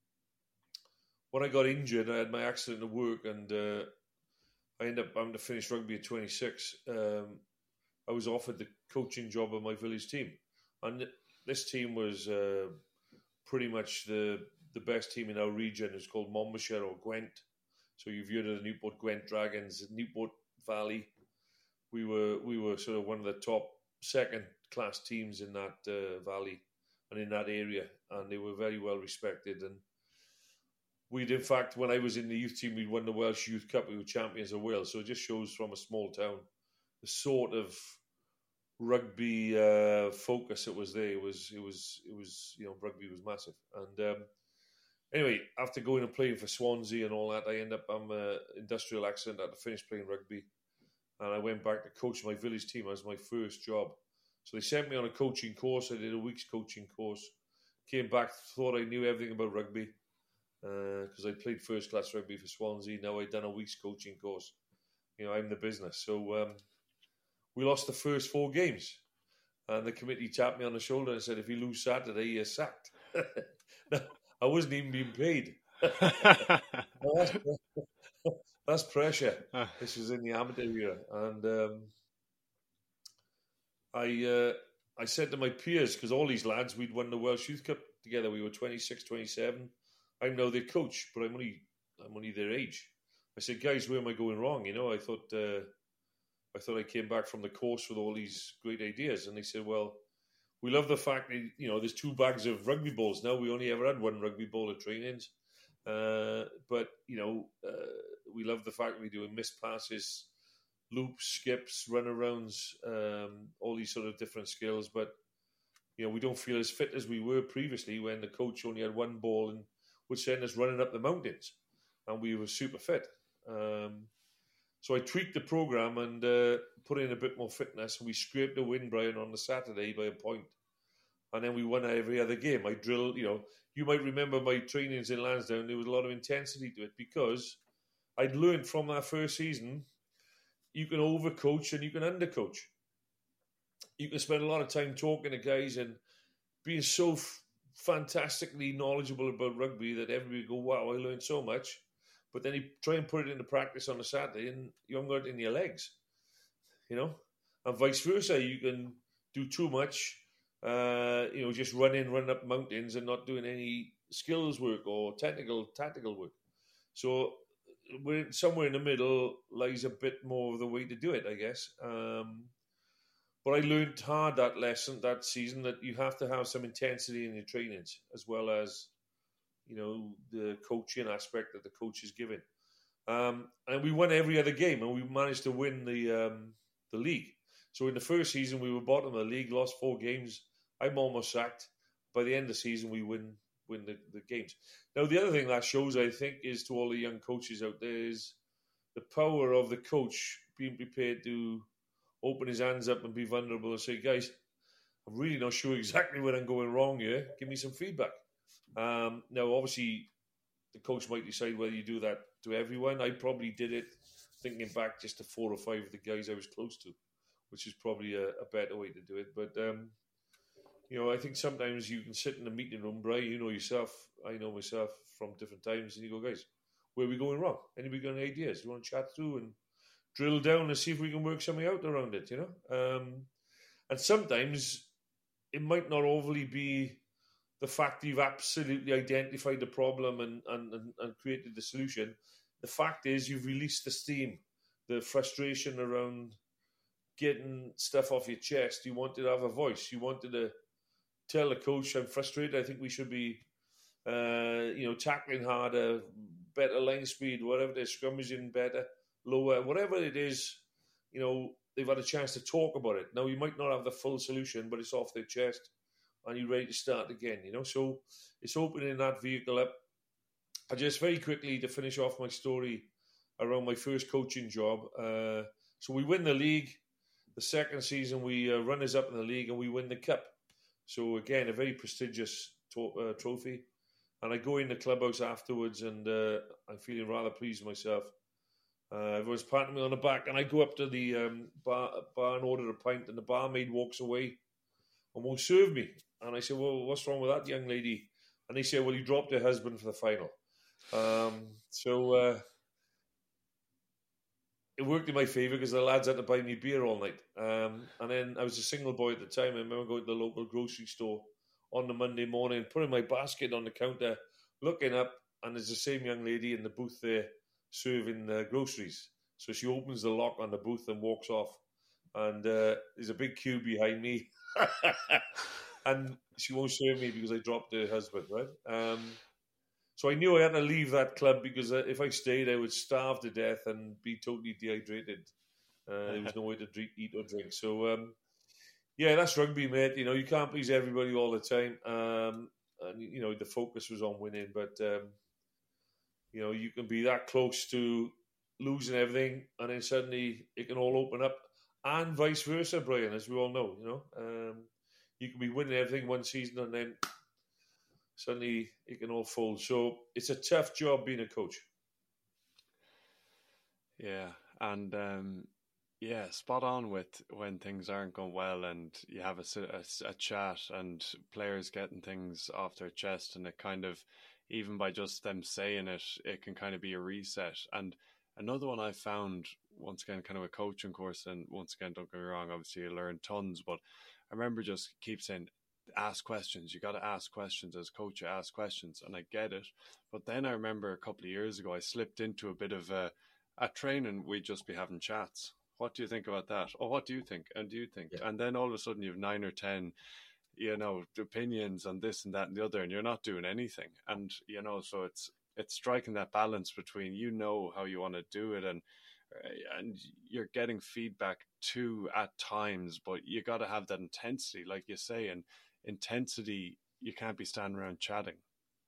when I got injured, I had my accident at work, and uh, I ended up having to finish rugby at twenty-six. Um, I was offered the coaching job of my village team, and this team was uh, pretty much the the best team in our region. It's called Monmouthshire or Gwent. So you've heard of the Newport Gwent Dragons, Newport Valley. We were we were sort of one of the top second class teams in that uh, valley and in that area, and they were very well respected. And we'd, in fact, when I was in the youth team, we'd won the Welsh Youth Cup. We were champions of Wales. So it just shows from a small town the sort of rugby uh, focus that was there. It was, it was, it was, you know, rugby was massive. And um, anyway, after going and playing for Swansea and all that, I ended up on an industrial accident. I had to finish playing rugby, and I went back to coach my village team as my first job. So they sent me on a coaching course. I did a week's coaching course. Came back, thought I knew everything about rugby because uh, I played first-class rugby for Swansea. Now I'd done a week's coaching course. You know, I'm the business. So um, we lost the first four games. And the committee tapped me on the shoulder and said, if you lose Saturday, you're sacked. No, I wasn't even being paid. that's, that's pressure. This was in the amateur era. And Um, I uh, I said to my peers, because all these lads, we'd won the Welsh Youth Cup together. We were twenty-six, twenty-seven. I'm now their coach, but I'm only I'm only their age. I said, guys, where am I going wrong? You know, I thought uh, I thought I came back from the course with all these great ideas, and they said, well, we love the fact that, you know, there's two bags of rugby balls now. We only ever had one rugby ball at trainings, uh, but you know, uh, we love the fact that we're doing missed passes, loops, skips, runarounds, um, all these sort of different skills. But, you know, we don't feel as fit as we were previously when the coach only had one ball and would send us running up the mountains, and we were super fit. Um, so I tweaked the program and uh, put in a bit more fitness, and we scraped a win, Brian, on the Saturday by a point. And then we won every other game. I drilled, you know, you might remember my trainings in Lansdowne, there was a lot of intensity to it because I'd learned from that first season, you can overcoach and you can undercoach. You can spend a lot of time talking to guys and being so f- fantastically knowledgeable about rugby that everybody go, wow, I learned so much. But then you try and put it into practice on a Saturday and you haven't got it in your legs, you know? And vice versa, you can do too much, uh, you know, just running, running up mountains and not doing any skills work or technical, tactical work. So we're somewhere in the middle lies a bit more of the way to do it, I guess. Um, but I learned hard that lesson that season that you have to have some intensity in your trainings as well as, you know, the coaching aspect that the coach is giving. Um, and we won every other game and we managed to win the um, the league. So in the first season, we were bottom of the league, lost four games. I'm almost sacked. By the end of the season, we win win the, the games. Now, the other thing that shows, I think, is to all the young coaches out there is the power of the coach being prepared to open his hands up and be vulnerable and say, guys, I'm really not sure exactly where I'm going wrong here. Give me some feedback. Um, now, obviously, the coach might decide whether you do that to everyone. I probably did it thinking back just to four or five of the guys I was close to, which is probably a, a better way to do it. But, um, you know, I think sometimes you can sit in a meeting room, Brian, you know yourself, I know myself from different times, and you go, guys, where are we going wrong? Anybody got any ideas? You want to chat through and drill down and see if we can work something out around it, you know? Um, and sometimes it might not overly be the fact you've absolutely identified the problem and, and, and, and created the solution. The fact is you've released the steam, the frustration around getting stuff off your chest. You wanted to have a voice. You wanted to tell the coach, I'm frustrated. I think we should be, uh, you know, tackling harder, better line speed, whatever it is, scrummaging better, lower, whatever it is. You know, they've had a chance to talk about it. Now, you might not have the full solution, but it's off their chest and you're ready to start again, you know. So it's opening that vehicle up. I just very quickly, to finish off my story around my first coaching job. Uh, so we win the league. The second season, we uh, runners up in the league and we win the cup. So again, a very prestigious to- uh, trophy. And I go in the clubhouse afterwards and uh, I'm feeling rather pleased with myself. Uh, everyone's patting me on the back and I go up to the um, bar, bar and order a pint and the barmaid walks away and won't serve me. And I said, well, what's wrong with that young lady? And they said, well, you dropped her husband for the final. Um, so uh, it worked in my favour because the lads had to buy me beer all night. Um, and then I was a single boy at the time. I remember going to the local grocery store on the Monday morning, putting my basket on the counter, looking up, and there's the same young lady in the booth there serving uh, groceries. So she opens the lock on the booth and walks off. And uh, there's a big queue behind me. And she won't serve me because I dropped her husband, right? Um, so I knew I had to leave that club because uh, if I stayed, I would starve to death and be totally dehydrated. Uh, there was no way to drink, eat or drink. So, um, yeah, that's rugby, mate. You know, you can't please everybody all the time. Um, and, you know, the focus was on winning. But, um, you know, you can be that close to losing everything and then suddenly it can all open up. And vice versa, Brian, as we all know, you know. Um, you can be winning everything one season and then suddenly it can all fold. So it's a tough job being a coach. Yeah, and um, yeah, spot on with when things aren't going well and you have a, a, a chat and players getting things off their chest, and it kind of, even by just them saying it, it can kind of be a reset. And another one I found, once again, kind of a coaching course, and once again, don't get me wrong, obviously you learn tons, but I remember just keep saying, ask questions. You got to ask questions as coach. You ask questions, and I get it. But then I remember a couple of years ago, I slipped into a bit of a, at training. We'd just be having chats. What do you think about that? Oh, what do you think? And do you think? Yeah. And then all of a sudden, you have nine or ten, you know, opinions on this and that and the other, and you're not doing anything. And you know, so it's it's striking that balance between, you know, how you want to do it, and and you're getting feedback too at times, but you got to have that intensity, like you say, and intensity, you can't be standing around chatting.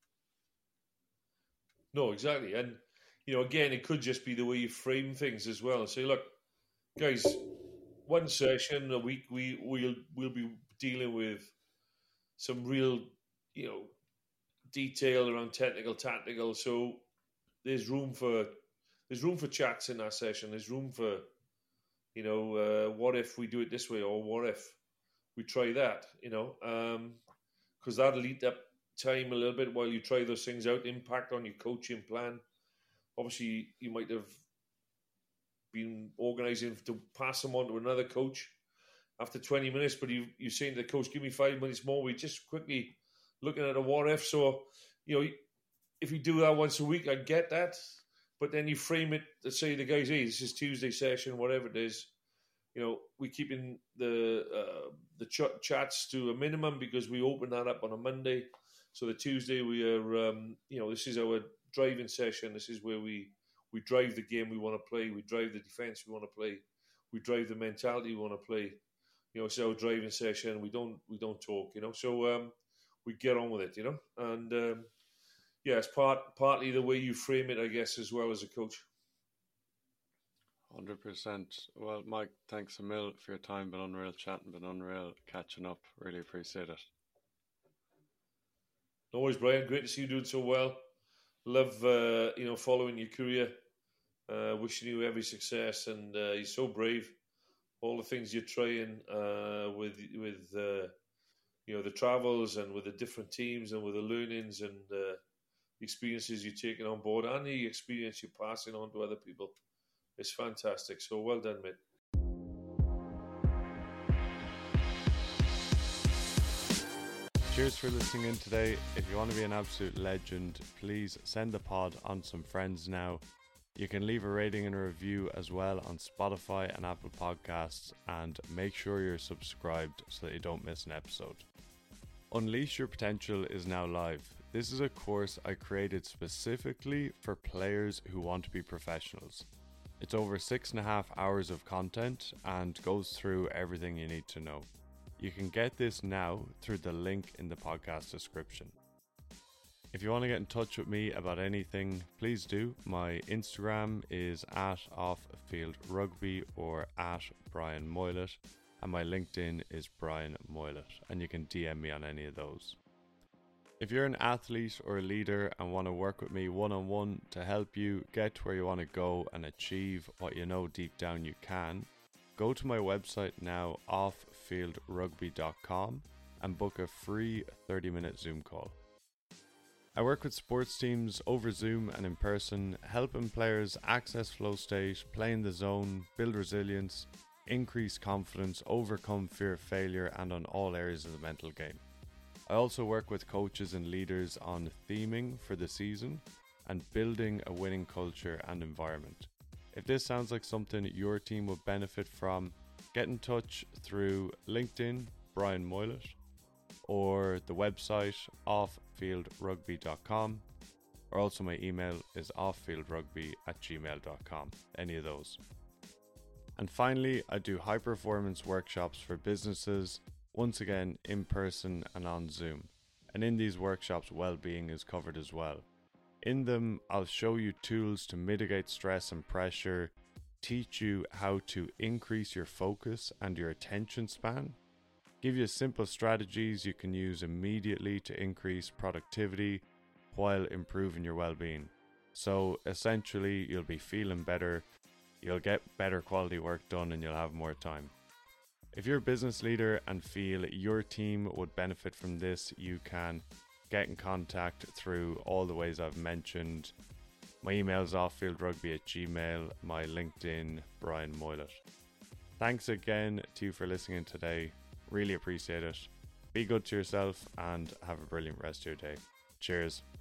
No, exactly. And, you know, again, it could just be the way you frame things as well. And say, look, guys, one session a week, we, we'll, we'll be dealing with some real, you know, detail around technical, tactical. So there's room for, there's room for chats in that session. There's room for You know, uh, what if we do it this way, or what if we try that? You know, because um, that'll eat up time a little bit while you try those things out. Impact on your coaching plan. Obviously, you might have been organising to pass them on to another coach after twenty minutes, but you, you're saying to the coach, give me five minutes more. We just quickly looking at a what if. So, you know, if you do that once a week, I get that. But then you frame it to say to the guys, hey, this is Tuesday session, whatever it is. You know, we're keeping the uh, the ch- chats to a minimum because we open that up on a Monday. So the Tuesday we are, um, you know, this is our driving session. This is where we, we drive the game we want to play. We drive the defence we want to play. We drive the mentality we want to play. You know, it's our driving session. We don't we don't talk. You know, so um, we get on with it. You know, and um, yeah, it's part partly the way you frame it, I guess, as well as a coach. one hundred percent. Well, Mike, thanks a mil for your time. Been unreal chatting, been unreal catching up. Really appreciate it. No worries, Brian. Great to see you doing so well. Love, uh, you know, following your career. Uh, wishing you every success, and uh, you're so brave. All the things you're trying uh, with with uh, you know the travels and with the different teams and with the learnings and uh, experiences you're taking on board and the experience you're passing on to other people. It's fantastic. So well done, mate. Cheers for listening in today. If you want to be an absolute legend, please send the pod on some friends now. You can leave a rating and a review as well on Spotify and Apple Podcasts, and make sure you're subscribed so that you don't miss an episode. Unleash Your Potential is now live. This is a course I created specifically for players who want to be professionals. It's over six and a half hours of content and goes through everything you need to know. You can get this now through the link in the podcast description. If you want to get in touch with me about anything, please do. My Instagram is at offfieldragby or at Brian Moylett, and my LinkedIn is Brian Moylett, and you can D M me on any of those. If you're an athlete or a leader and want to work with me one-on-one to help you get to where you want to go and achieve what you know deep down you can, go to my website now, off field rugby dot com, and book a free thirty minute Zoom call. I work with sports teams over Zoom and in person, helping players access flow state, play in the zone, build resilience, increase confidence, overcome fear of failure, and on all areas of the mental game. I also work with coaches and leaders on theming for the season and building a winning culture and environment. If this sounds like something your team would benefit from, get in touch through LinkedIn, Brian Moylett, or the website off field rugby dot com, or also my email is offfieldrugby at gmail dot com, any of those. And finally, I do high performance workshops for businesses, once again in person and on Zoom. And in these workshops, well-being is covered as well. In them, I'll show you tools to mitigate stress and pressure, teach you how to increase your focus and your attention span, give you simple strategies you can use immediately to increase productivity while improving your well-being. So essentially, you'll be feeling better, you'll get better quality work done, and you'll have more time. If you're a business leader and feel your team would benefit from this, you can get in contact through all the ways I've mentioned. My email is offfieldrugby at gmail, my LinkedIn, Brian Moylett. Thanks again to you for listening today. Really appreciate it. Be good to yourself and have a brilliant rest of your day. Cheers.